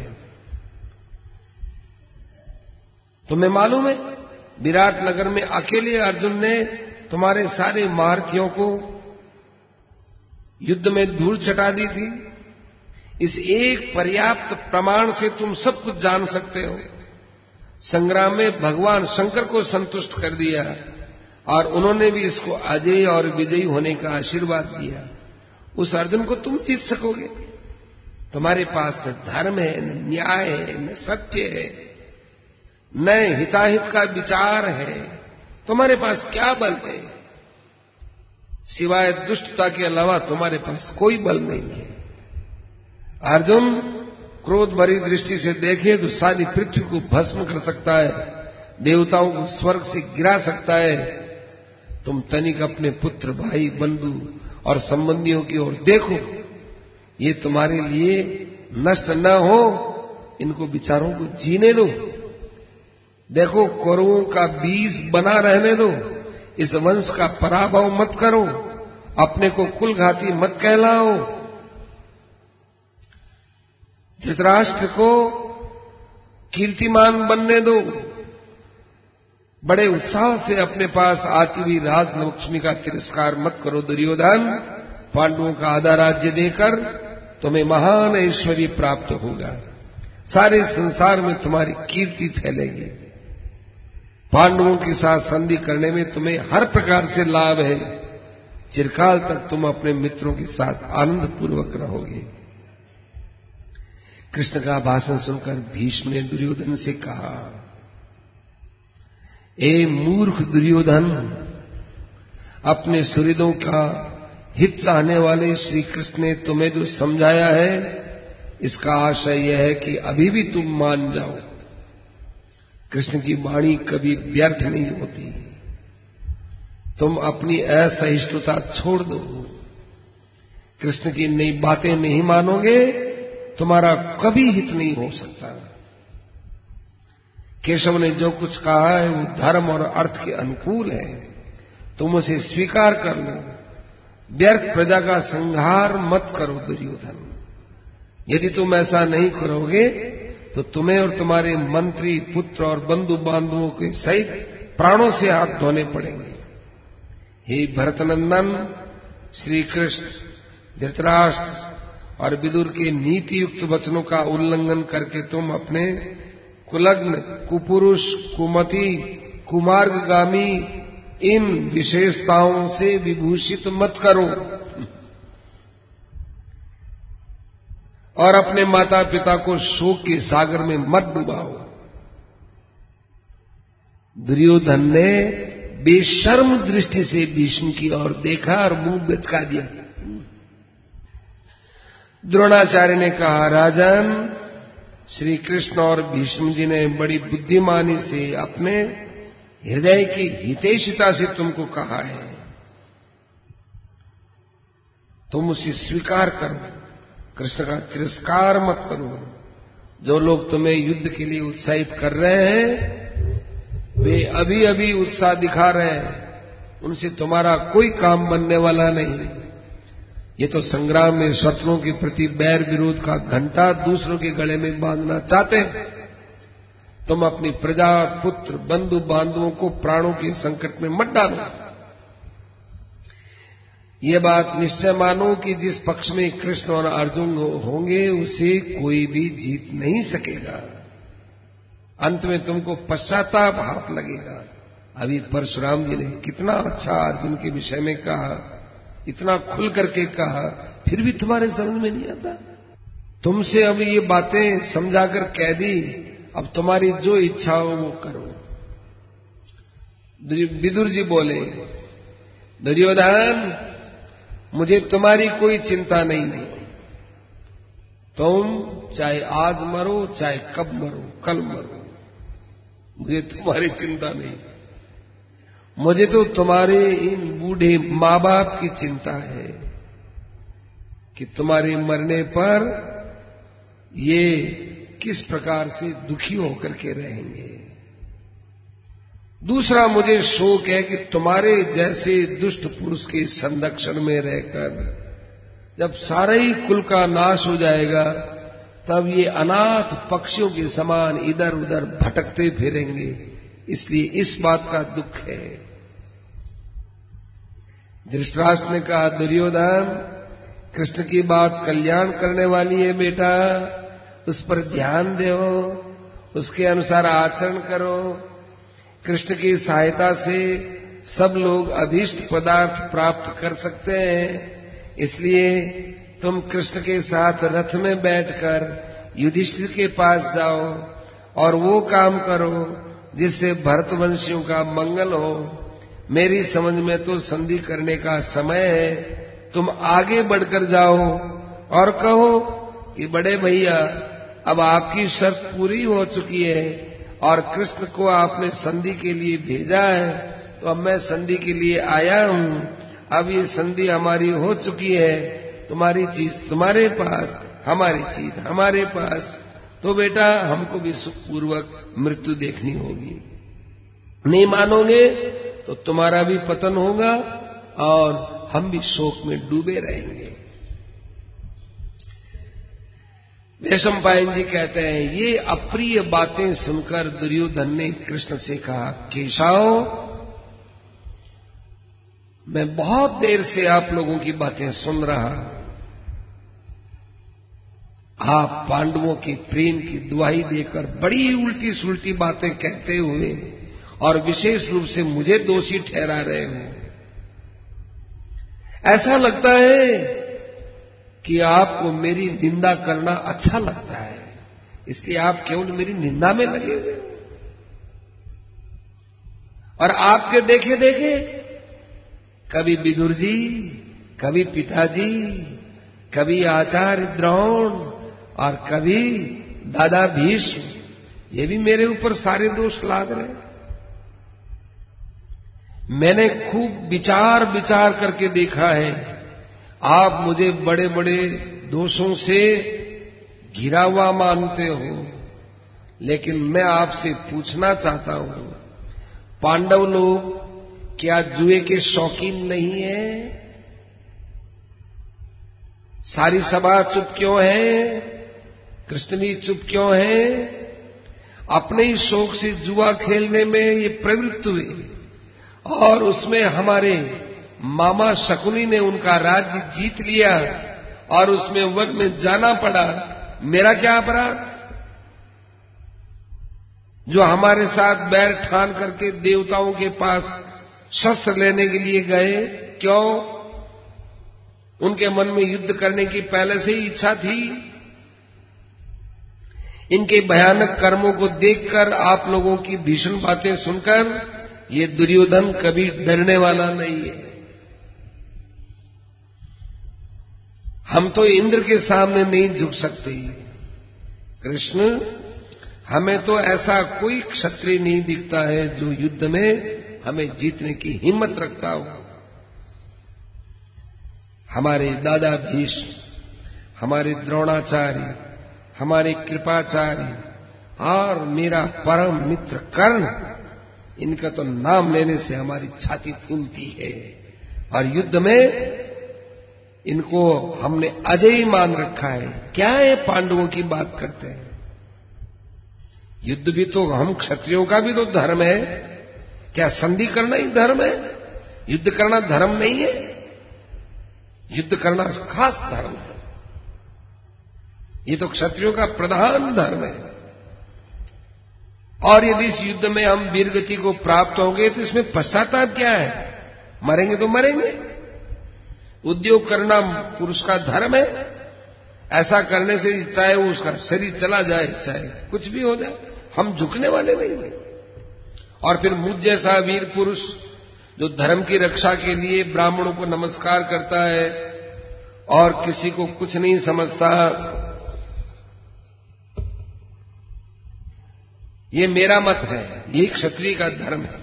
तुम्हें मालूम है विराट नगर में अकेले अर्जुन ने तुम्हारे सारे महारथियों को युद्ध में धूल चटा दी थी। इस एक पर्याप्त प्रमाण से तुम सब कुछ जान सकते हो। संग्राम में भगवान शंकर को संतुष्ट कर दिया और उन्होंने भी इसको अजय और विजयी होने का आशीर्वाद दिया। उस अर्जुन को तुम जीत सकोगे? तुम्हारे पास न धर्म है, न न्याय है, न सत्य है, न हिताहित का विचार है। तुम्हारे पास क्या बल है? सिवाय दुष्टता के अलावा तुम्हारे पास कोई बल नहीं है। अर्जुन क्रोध भरी दृष्टि से देखे तो सारी पृथ्वी को भस्म कर सकता है, देवताओं को स्वर्ग से गिरा सकता है। तुम तनिक अपने पुत्र, भाई, बंधु और संबंधियों की ओर देखो। ये तुम्हारे लिए नष्ट न हो, इनको विचारों को जीने दो। देखो, कौरवों का बीज बना रहने दो। इस वंश का पराभव मत करो, अपने को कुलघाती मत कहलाओ। धृतराष्ट्र को कीर्तिमान बनने दो। बड़े उत्साह से अपने पास आती हुई राजलक्ष्मी का तिरस्कार मत करो। दुर्योधन, पांडवों का आधा राज्य देकर तुम्हें महान ऐश्वर्य प्राप्त होगा। सारे संसार में तुम्हारी कीर्ति फैलेगी। पांडवों के साथ संधि करने में तुम्हें हर प्रकार से लाभ है। चिरकाल तक तुम अपने मित्रों के साथ आनंद पूर्वक रहोगे। कृष्ण का भाषण सुनकर भीष्म ने दुर्योधन से कहा, ए मूर्ख दुर्योधन, अपने सुहृदों का हित चाहने वाले श्री कृष्ण ने तुम्हें जो समझाया है इसका आशय यह है कि अभी भी तुम मान जाओ। कृष्ण की वाणी कभी व्यर्थ नहीं होती। तुम अपनी असहिष्णुता छोड़ दो। कृष्ण की नई बातें नहीं मानोगे, तुम्हारा कभी हित नहीं हो सकता। केशव ने जो कुछ कहा है वो धर्म और अर्थ के अनुकूल है। तुम उसे स्वीकार कर लो। व्यर्थ प्रजा का संहार मत करो दुर्योधन। यदि तुम ऐसा नहीं करोगे तो तुम्हें और तुम्हारे मंत्री, पुत्र और बंधु बांधवों के सहित प्राणों से हाथ धोने पड़ेंगे। हे भरतनंदन, श्री कृष्ण धृतराष्ट्र और विदुर के नीति युक्त वचनों का उल्लंघन करके तुम अपने कुलग्न, कुपुरुष, कुमति, कुमार्गगामी इन विशेषताओं से विभूषित मत करो और अपने माता पिता को शोक के सागर में मत डुबाओ। दुर्योधन ने बेशर्म दृष्टि से भीष्म की ओर देखा और मुंह बिचका दिया। द्रोणाचार्य ने कहा, राजन, श्री कृष्ण और भीष्म जी ने बड़ी बुद्धिमानी से अपने हृदय की हितैषिता से तुमको कहा है, तुम उसे स्वीकार करो, कृष्ण का तिरस्कार मत करो। जो लोग तुम्हें युद्ध के लिए उत्साहित कर रहे हैं वे अभी अभी उत्साह दिखा रहे हैं, उनसे तुम्हारा कोई काम बनने वाला नहीं। ये तो संग्राम में शत्रुओं के प्रति बैर विरोध का घंटा दूसरों के गले में बांधना चाहते हैं। तुम अपनी प्रजा, पुत्र, बंधु बांधवों को प्राणों के संकट में मत डालो। ये बात निश्चय मानो कि जिस पक्ष में कृष्ण और अर्जुन होंगे उसे कोई भी जीत नहीं सकेगा। अंत में तुमको पश्चाताप हाथ लगेगा। अभी परशुराम जी ने कितना अच्छा अर्जुन के विषय में कहा, इतना खुल करके कहा, फिर भी तुम्हारे समझ में नहीं आता। तुमसे अब ये बातें समझाकर कह दी, अब तुम्हारी जो इच्छा हो वो करो। विदुर जी बोले, दुर्योधन, मुझे तुम्हारी कोई चिंता नहीं। तुम चाहे आज मरो, चाहे कब मरो, कल मरो, मुझे तुम्हारी चिंता नहीं। मुझे तो तुम्हारे इन बूढ़े माँ बाप की चिंता है कि तुम्हारे मरने पर ये किस प्रकार से दुखी होकर के रहेंगे। दूसरा मुझे शोक है कि तुम्हारे जैसे दुष्ट पुरुष के संरक्षण में रहकर जब सारा ही कुल का नाश हो जाएगा तब ये अनाथ पक्षियों के समान इधर उधर भटकते फिरेंगे। इसलिए इस बात का दुख है। धृतराष्ट्र ने कहा, दुर्योधन, कृष्ण की बात कल्याण करने वाली है बेटा, उस पर ध्यान दो, उसके अनुसार आचरण करो। कृष्ण की सहायता से सब लोग अभीष्ट पदार्थ प्राप्त कर सकते हैं। इसलिए तुम कृष्ण के साथ रथ में बैठकर युधिष्ठिर के पास जाओ और वो काम करो जिससे भरतवंशियों का मंगल हो। मेरी समझ में तो संधि करने का समय है। तुम आगे बढ़कर जाओ और कहो कि बड़े भैया, अब आपकी शर्त पूरी हो चुकी है और कृष्ण को आपने संधि के लिए भेजा है, तो अब मैं संधि के लिए आया हूं। अब ये संधि हमारी हो चुकी है, तुम्हारी चीज तुम्हारे पास, हमारी चीज हमारे पास। तो बेटा, हमको भी सुखपूर्वक मृत्यु देखनी होगी। नहीं मानोगे तो तुम्हारा भी पतन होगा और हम भी शोक में डूबे रहेंगे। वैशंपायन जी कहते हैं, ये अप्रिय बातें सुनकर दुर्योधन ने कृष्ण से कहा, केशव, मैं बहुत देर से आप लोगों की बातें सुन रहा हूं। आप पांडवों के प्रेम की दुहाई देकर बड़ी उल्टी सुलटी बातें कहते हुए और विशेष रूप से मुझे दोषी ठहरा रहे हो। ऐसा लगता है कि आपको मेरी निंदा करना अच्छा लगता है, इसलिए आप केवल मेरी निंदा में लगे हुए हो। और आपके देखे देखे कभी विदुर जी, कभी पिताजी, कभी आचार्य द्रोण और कभी दादा भीष्म, ये भी मेरे ऊपर सारे दोष लाद रहे हैं। मैंने खूब विचार विचार करके देखा है, आप मुझे बड़े बड़े दोषों से घिरा हुआ मानते हो, लेकिन मैं आपसे पूछना चाहता हूं, पांडव लोग क्या जुए के शौकीन नहीं है? सारी सभा चुप क्यों है? कृष्ण भी चुप क्यों है? अपने ही शौक से जुआ खेलने में ये प्रवृत्त हुए और उसमें हमारे मामा शकुनी ने उनका राज्य जीत लिया और उसमें वन में जाना पड़ा। मेरा क्या अपराध? जो हमारे साथ बैर ठान करके देवताओं के पास शस्त्र लेने के लिए गए, क्यों? उनके मन में युद्ध करने की पहले से ही इच्छा थी। इनके भयानक कर्मों को देखकर, आप लोगों की भीषण बातें सुनकर, ये दुर्योधन कभी डरने वाला नहीं है। हम तो इंद्र के सामने नहीं झुक सकते। कृष्ण, हमें तो ऐसा कोई क्षत्रिय नहीं दिखता है जो युद्ध में हमें जीतने की हिम्मत रखता हो। हमारे दादा भीष्म, हमारे द्रोणाचार्य, हमारे कृपाचार्य और मेरा परम मित्र कर्ण, इनका तो नाम लेने से हमारी छाती फूलती है और युद्ध में इनको हमने अजय मान रखा है। क्या है, पांडवों की बात करते हैं? युद्ध भी तो हम क्षत्रियों का भी तो धर्म है। क्या संधि करना ही धर्म है? युद्ध करना धर्म नहीं है। युद्ध करना खास धर्म है। ये तो क्षत्रियों का प्रधान धर्म है। और यदि इस युद्ध में हम वीरगति को प्राप्त होंगे तो इसमें पश्चाताप क्या है? मरेंगे तो मरेंगे। उद्योग करना पुरुष का धर्म है। ऐसा करने से चाहे वो उसका शरीर चला जाए, चाहे कुछ भी हो जाए, हम झुकने वाले नहीं हैं। और फिर मुझ जैसा वीर पुरुष जो धर्म की रक्षा के लिए ब्राह्मणों को नमस्कार करता है और किसी को कुछ नहीं समझता, ये मेरा मत है, ये क्षत्रिय का धर्म है।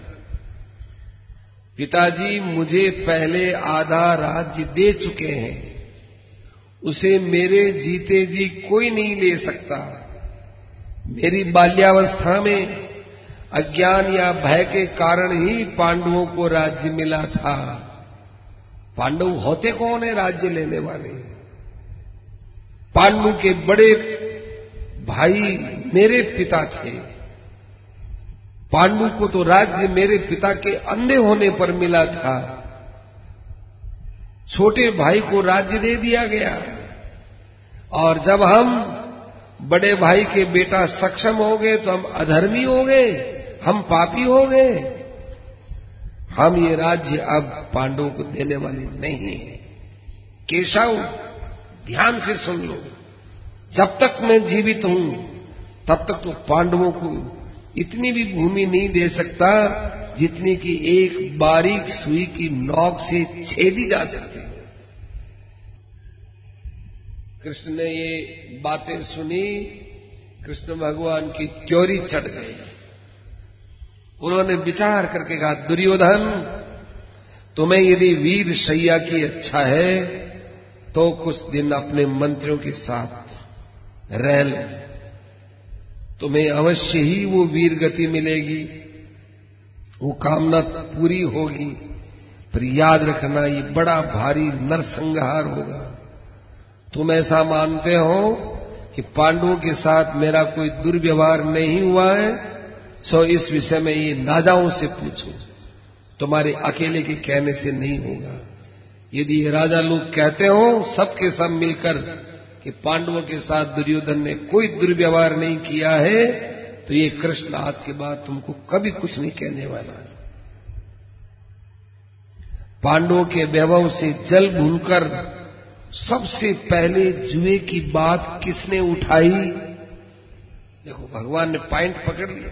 पिताजी मुझे पहले आधा राज्य दे चुके हैं, उसे मेरे जीते जी कोई नहीं ले सकता। मेरी बाल्यावस्था में अज्ञान या भय के कारण ही पांडवों को राज्य मिला था। पांडव होते कौन है राज्य लेने वाले? पांडु के बड़े भाई मेरे पिता थे। पांडु को तो राज्य मेरे पिता के अंधे होने पर मिला था। छोटे भाई को राज्य दे दिया गया और जब हम बड़े भाई के बेटा सक्षम हो गए तो हम अधर्मी हो गए, हम पापी हो गए। हम ये राज्य अब पांडवों को देने वाले नहीं हैं। केशव, ध्यान से सुन लो, जब तक मैं जीवित हूं तब तक तो पांडवों को इतनी भी भूमि नहीं दे सकता जितनी कि एक बारीक सुई की नोक से छेदी जा सकती है। कृष्ण ने ये बातें सुनी, कृष्ण भगवान की त्योरी चढ़ गई। उन्होंने विचार करके कहा, दुर्योधन, तुम्हें यदि वीर शैया की इच्छा है तो कुछ दिन अपने मंत्रियों के साथ रह लो, तुम्हें अवश्य ही वो वीर गति मिलेगी, वो कामना पूरी होगी। पर याद रखना, ये बड़ा भारी नरसंहार होगा। तुम ऐसा मानते हो कि पांडवों के साथ मेरा कोई दुर्व्यवहार नहीं हुआ है, सो इस विषय में ये राजाओं से पूछो, तुम्हारे अकेले के कहने से नहीं होगा। यदि ये राजा लोग कहते हो सबके सब मिलकर कि पांडवों के साथ दुर्योधन ने कोई दुर्व्यवहार नहीं किया है, तो ये कृष्ण आज के बाद तुमको कभी कुछ नहीं कहने वाला है। पांडवों के वैभव से जल भूनकर सबसे पहले जुए की बात किसने उठाई? देखो, भगवान ने पॉइंट पकड़ लिया।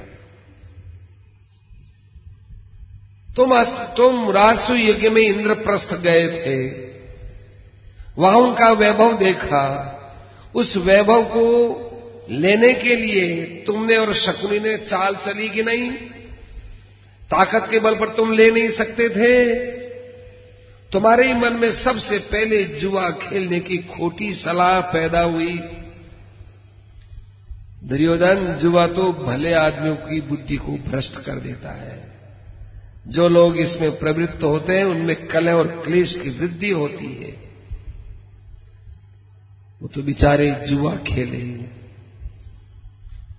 तुम रासु यज्ञ में इंद्रप्रस्थ गए थे, वहां उनका वैभव देखा। उस वैभव को लेने के लिए तुमने और शकुनी ने चाल चली कि नहीं? ताकत के बल पर तुम ले नहीं सकते थे। तुम्हारे ही मन में सबसे पहले जुआ खेलने की खोटी सलाह पैदा हुई। दुर्योधन, जुआ तो भले आदमियों की बुद्धि को भ्रष्ट कर देता है। जो लोग इसमें प्रवृत्त होते हैं उनमें कलह और क्लेश की वृद्धि होती है। वो तो बेचारे जुआ खेले,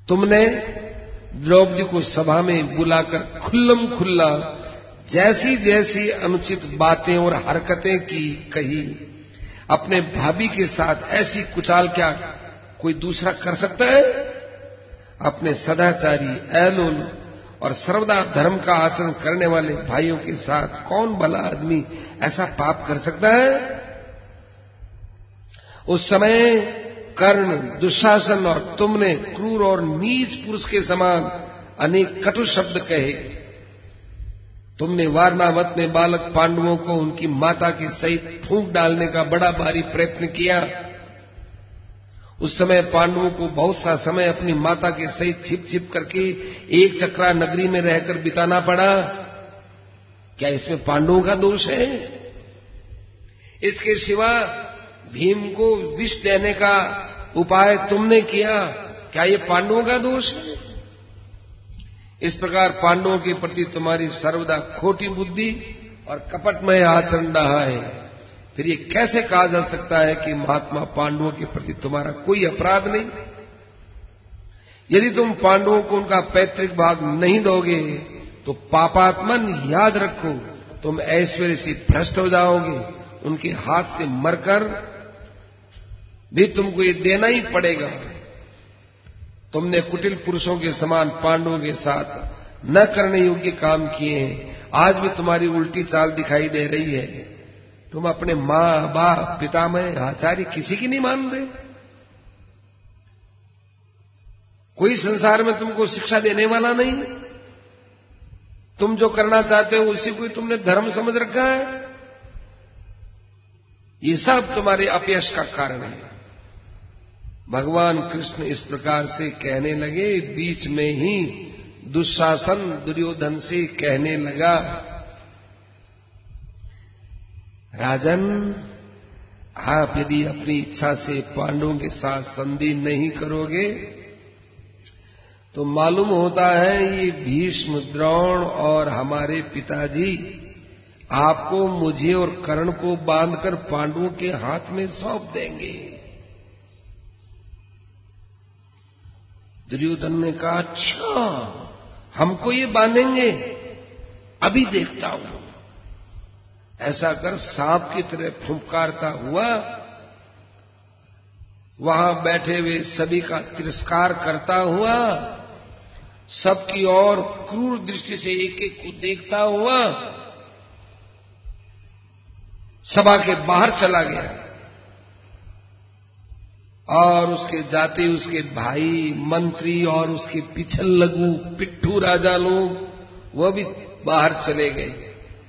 तुमने द्रौपदी को सभा में बुलाकर खुल्लम खुल्ला जैसी जैसी अनुचित बातें और हरकतें कही, अपने भाभी के साथ ऐसी कुचाल क्या कोई दूसरा कर सकता है? अपने सदाचारी, ऐलोल और सर्वदा धर्म का आचरण करने वाले भाइयों के साथ कौन भला आदमी ऐसा पाप कर सकता है? उस समय कर्ण, दुशासन और तुमने क्रूर और नीच पुरुष के समान अनेक कटु शब्द कहे। तुमने वारनावत में बालक पांडवों को उनकी माता के सहित फूंक डालने का बड़ा भारी प्रयत्न किया। उस समय पांडवों को बहुत सा समय अपनी माता के सहित छिप छिप करके एक चक्रा नगरी में रहकर बिताना पड़ा। क्या इसमें पांडवों का दोष है? इसके सिवा भीम को विष देने का उपाय तुमने किया, क्या ये पांडवों का दोष है? इस प्रकार पांडवों के प्रति तुम्हारी सर्वदा खोटी बुद्धि और कपटमय आचरण रहा है। फिर ये कैसे कहा जा सकता है कि महात्मा पांडवों के प्रति तुम्हारा कोई अपराध नहीं? यदि तुम पांडवों को उनका पैतृक भाग नहीं दोगे तो पापात्मन याद रखो, तुम ऐश्वर्य से भ्रष्ट हो जाओगे। उनके हाथ से मरकर भी तुमको ये देना ही पड़ेगा। तुमने कुटिल पुरुषों के समान पांडवों के साथ न करने योग्य काम किए हैं। आज भी तुम्हारी उल्टी चाल दिखाई दे रही है। तुम अपने मां, बाप, पितामह, आचार्य किसी की नहीं मान रहे। कोई संसार में तुमको शिक्षा देने वाला नहीं। तुम जो करना चाहते हो उसी को तुमने धर्म समझ रखा है। ये सब तुम्हारे अपयश का कारण है। भगवान कृष्ण इस प्रकार से कहने लगे। बीच में ही दुशासन दुर्योधन से कहने लगा, राजन, आप यदि अपनी इच्छा से पांडवों के साथ संधि नहीं करोगे तो मालूम होता है ये भीष्म, द्रोण और हमारे पिताजी आपको, मुझे और कर्ण को बांधकर पांडवों के हाथ में सौंप देंगे। दुर्योधन ने कहा, अच्छा, हमको ये बांधेंगे? अभी देखता हूं। ऐसा कर सांप की तरह फुंकारता हुआ वहां बैठे हुए सभी का तिरस्कार करता हुआ, सबकी ओर क्रूर दृष्टि से एक एक को देखता हुआ सभा के बाहर चला गया। और उसके जाते उसके भाई, मंत्री और उसके पिछल लगू पिट्ठू राजा लोग वह भी बाहर चले गए।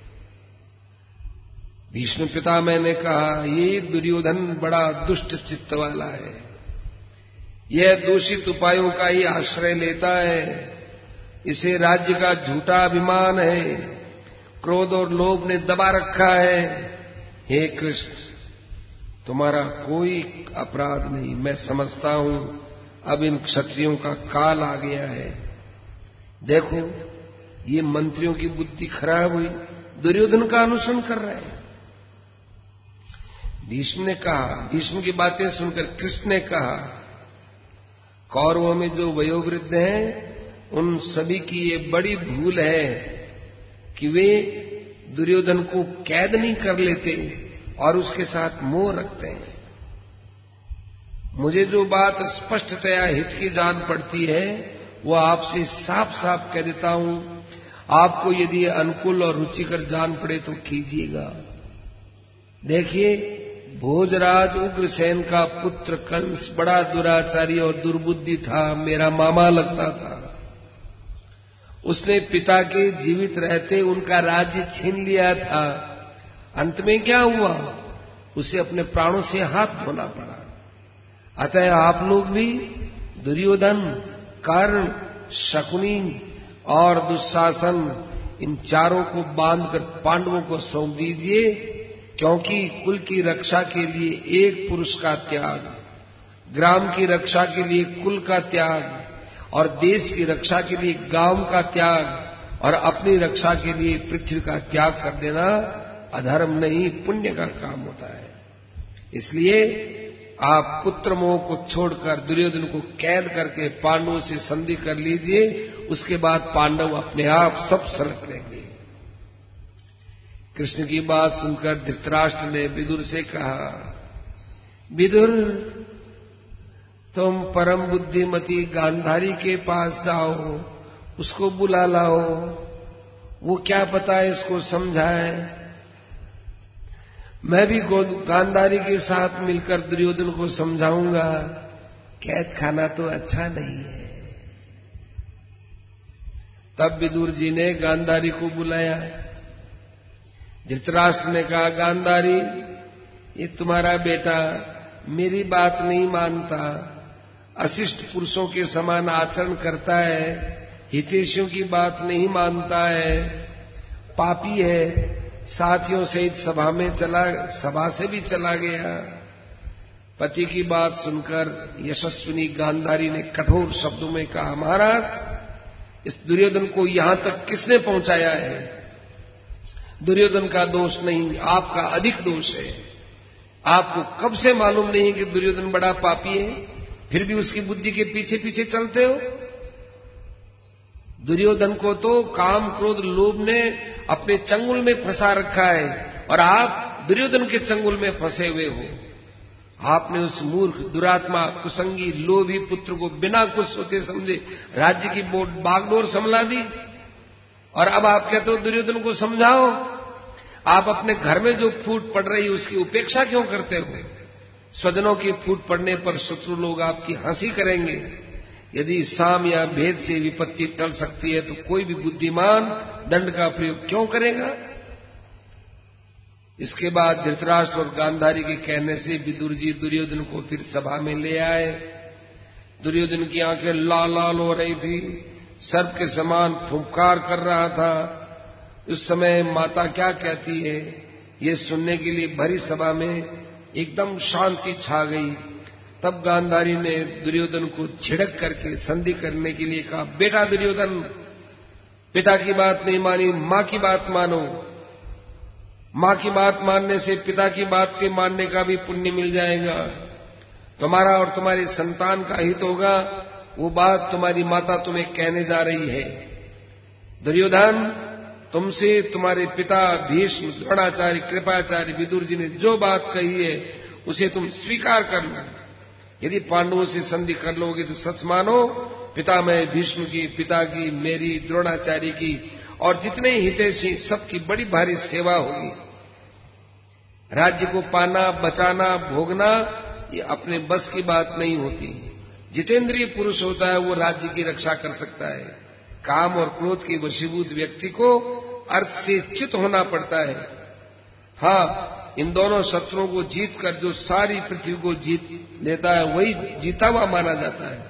भीष्म पितामह ने कहा, ये दुर्योधन बड़ा दुष्ट चित्त वाला है। यह दूषित उपायों का ही आश्रय लेता है। इसे राज्य का झूठा अभिमान है, क्रोध और लोभ ने दबा रखा है। हे कृष्ण, तुम्हारा कोई अपराध नहीं। मैं समझता हूं अब इन क्षत्रियों का काल आ गया है। देखो, ये मंत्रियों की बुद्धि खराब हुई, दुर्योधन का अनुसरण कर रहे हैं। भीष्म ने कहा, भीष्म की बातें सुनकर कृष्ण ने कहा, कौरवों में जो वयोवृद्ध हैं उन सभी की ये बड़ी भूल है कि वे दुर्योधन को कैद नहीं कर लेते और उसके साथ मोह रखते हैं। मुझे जो बात स्पष्टतया हित की जान पड़ती है वो आपसे साफ साफ कह देता हूं। आपको यदि अनुकूल और रुचिकर जान पड़े तो कीजिएगा। देखिए, भोजराज उग्रसेन का पुत्र कंस बड़ा दुराचारी और दुर्बुद्धि था, मेरा मामा लगता था। उसने पिता के जीवित रहते उनका राज्य छीन लिया था। अंत में क्या हुआ? उसे अपने प्राणों से हाथ धोना पड़ा। अतः आप लोग भी दुर्योधन, कर्ण, शकुनी और दुशासन, इन चारों को बांधकर पांडवों को सौंप दीजिए, क्योंकि कुल की रक्षा के लिए एक पुरुष का त्याग, ग्राम की रक्षा के लिए कुल का त्याग, और देश की रक्षा के लिए गांव का त्याग, और अपनी रक्षा के लिए पृथ्वी का त्याग कर देना अधर्म नहीं, पुण्य का काम होता है। इसलिए आप पुत्र मोह को छोड़कर दुर्योधन को कैद करके पांडवों से संधि कर लीजिए, उसके बाद पांडव अपने आप सब सलट लेंगे। कृष्ण की बात सुनकर धृतराष्ट्र ने विदुर से कहा, विदुर, तुम परम बुद्धिमती गांधारी के पास जाओ, उसको बुला लाओ, वो क्या पता इसको समझाए। मैं भी गांधारी के साथ मिलकर दुर्योधन को समझाऊंगा, कैद खाना तो अच्छा नहीं है। तब विदुर जी ने गांधारी को बुलाया। धृतराष्ट्र ने कहा, गांधारी, ये तुम्हारा बेटा मेरी बात नहीं मानता, अशिष्ट पुरुषों के समान आचरण करता है, हितैषियों की बात नहीं मानता है, पापी है, साथियों सहित सभा से भी चला गया। पति की बात सुनकर यशस्विनी गांधारी ने कठोर शब्दों में कहा, महाराज, इस दुर्योधन को यहां तक किसने पहुंचाया है? दुर्योधन का दोष नहीं, आपका अधिक दोष है। आपको कब से मालूम नहीं कि दुर्योधन बड़ा पापी है, फिर भी उसकी बुद्धि के पीछे पीछे चलते हो? दुर्योधन को तो काम क्रोध लोभ ने अपने चंगुल में फंसा रखा है और आप दुर्योधन के चंगुल में फंसे हुए हो। आपने उस मूर्ख, दुरात्मा, कुसंगी, लोभी पुत्र को बिना कुछ सोचे समझे राज्य की बागडोर संभला दी, और अब आप कहते हो दुर्योधन को समझाओ। आप अपने घर में जो फूट पड़ रही उसकी उपेक्षा क्यों करते हो? स्वजनों की फूट पड़ने पर शत्रु लोग आपकी हंसी करेंगे। यदि साम या भेद से विपत्ति टल सकती है तो कोई भी बुद्धिमान दंड का प्रयोग क्यों करेगा? इसके बाद धृतराष्ट्र और गांधारी के कहने से विदुर जी दुर्योधन को फिर सभा में ले आए। दुर्योधन की आंखें लाल लाल हो रही थी, सर्प के समान फुंकार कर रहा था। उस समय माता क्या कहती है ये सुनने के लिए भरी सभा में एकदम शांति छा गई। तब गांधारी ने दुर्योधन को झिड़क करके संधि करने के लिए कहा, बेटा दुर्योधन, पिता की बात नहीं मानी, मां की बात मानो। मां की बात मानने से पिता की बात के मानने का भी पुण्य मिल जाएगा। तुम्हारा और तुम्हारी संतान का हित होगा। वो बात तुम्हारी माता तुम्हें कहने जा रही है। दुर्योधन, तुमसे तुम्हारे पिता भीष्म, द्रोणाचार्य, कृपाचार्य, विदुर जी ने जो बात कही है उसे तुम स्वीकार कर लो। यदि पांडवों से संधि कर लोगे तो सच मानो पितामह भीष्म की, पिता की, मेरी, द्रोणाचार्य की और जितने हितैषी सबकी बड़ी भारी सेवा होगी। राज्य को पाना, बचाना, भोगना ये अपने बस की बात नहीं होती। जितेंद्रिय पुरुष होता है वो राज्य की रक्षा कर सकता है। काम और क्रोध के वशीभूत व्यक्ति को अर्थ से च्युत होना पड़ता है। हाँ, इन दोनों शत्रुओं को जीतकर जो सारी पृथ्वी को जीत लेता है वही जीता हुआ माना जाता है।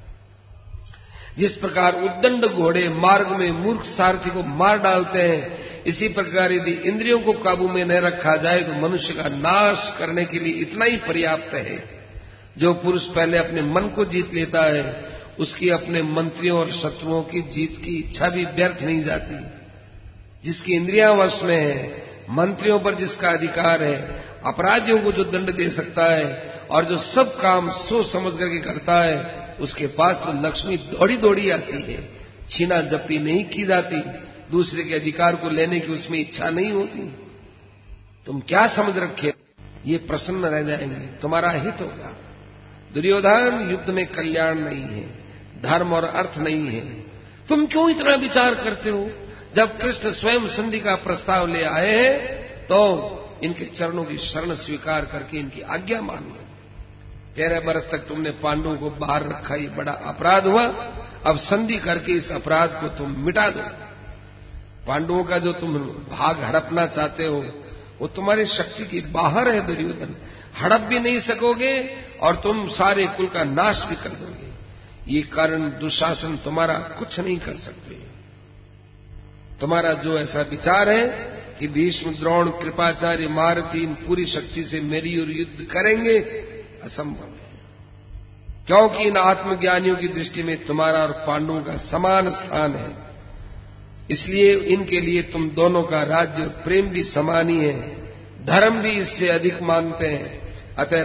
जिस प्रकार उद्दंड घोड़े मार्ग में मूर्ख सारथी को मार डालते हैं, इसी प्रकार यदि इंद्रियों को काबू में न रखा जाए तो मनुष्य का नाश करने के लिए इतना ही पर्याप्त है। जो पुरुष पहले अपने मन को जीत लेता है उसकी अपने मंत्रियों और शत्रुओं की जीत की इच्छा भी व्यर्थ नहीं जाती। जिसकी इंद्रियां वश में है, मंत्रियों पर जिसका अधिकार है, अपराधियों को जो दंड दे सकता है और जो सब काम सोच समझ करके करता है, उसके पास तो लक्ष्मी दौड़ी दौड़ी आती है। छीना झपटी नहीं की जाती, दूसरे के अधिकार को लेने की उसमें इच्छा नहीं होती। तुम क्या समझ रखे, ये प्रसन्न रह जाएंगे, तुम्हारा हित होगा। दुर्योधन, युद्ध में कल्याण नहीं है, धर्म और अर्थ नहीं है। तुम क्यों इतना विचार करते हो? जब कृष्ण स्वयं संधि का प्रस्ताव ले आए हैं तो इनके चरणों की शरण स्वीकार करके इनकी आज्ञा मान लो। 13 बरस तक तुमने पांडवों को बाहर रखा, ये बड़ा अपराध हुआ। अब संधि करके इस अपराध को तुम मिटा दो। पांडवों का जो तुम भाग हड़पना चाहते हो वो तुम्हारी शक्ति की बाहर है। दुर्योधन, हड़प भी नहीं सकोगे और तुम सारे कुल का नाश भी कर दोगे। ये कारण दुशासन तुम्हारा कुछ नहीं कर सकते। तुम्हारा जो ऐसा विचार है कि भीष्म, द्रोण, कृपाचार्य, महारथी इन पूरी शक्ति से मेरी ओर युद्ध करेंगे, असंभव है। क्योंकि इन आत्मज्ञानियों की दृष्टि में तुम्हारा और पांडवों का समान स्थान है। इसलिए इनके लिए तुम दोनों का राज्य और प्रेम भी समान ही है। धर्म भी इससे अधिक मानते हैं। अतः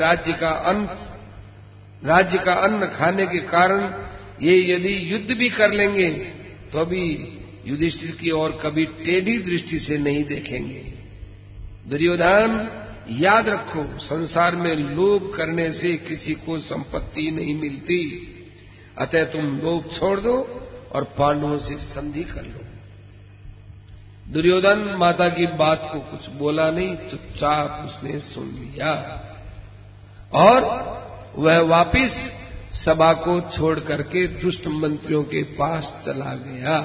राज्य का अन्न खाने के कारण ये यदि युद्ध भी कर लेंगे तो भी युधिष्ठिर की ओर कभी टेढ़ी दृष्टि से नहीं देखेंगे। दुर्योधन, याद रखो, संसार में लोभ करने से किसी को संपत्ति नहीं मिलती। अतः तुम लोभ छोड़ दो और पांडवों से संधि कर लो। दुर्योधन माता की बात को कुछ बोला नहीं, चुपचाप उसने सुन लिया और वह वापिस सभा को छोड़ करके दुष्ट मंत्रियों के पास चला गया।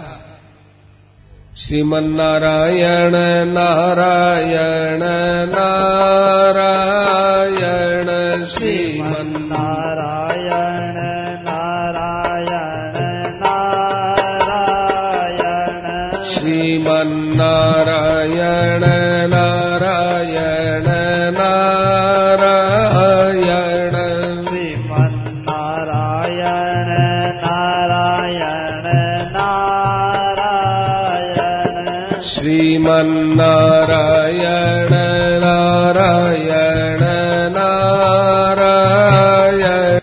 श्रीमन्नारायण नारायण नारायण श्रीमन्नारायण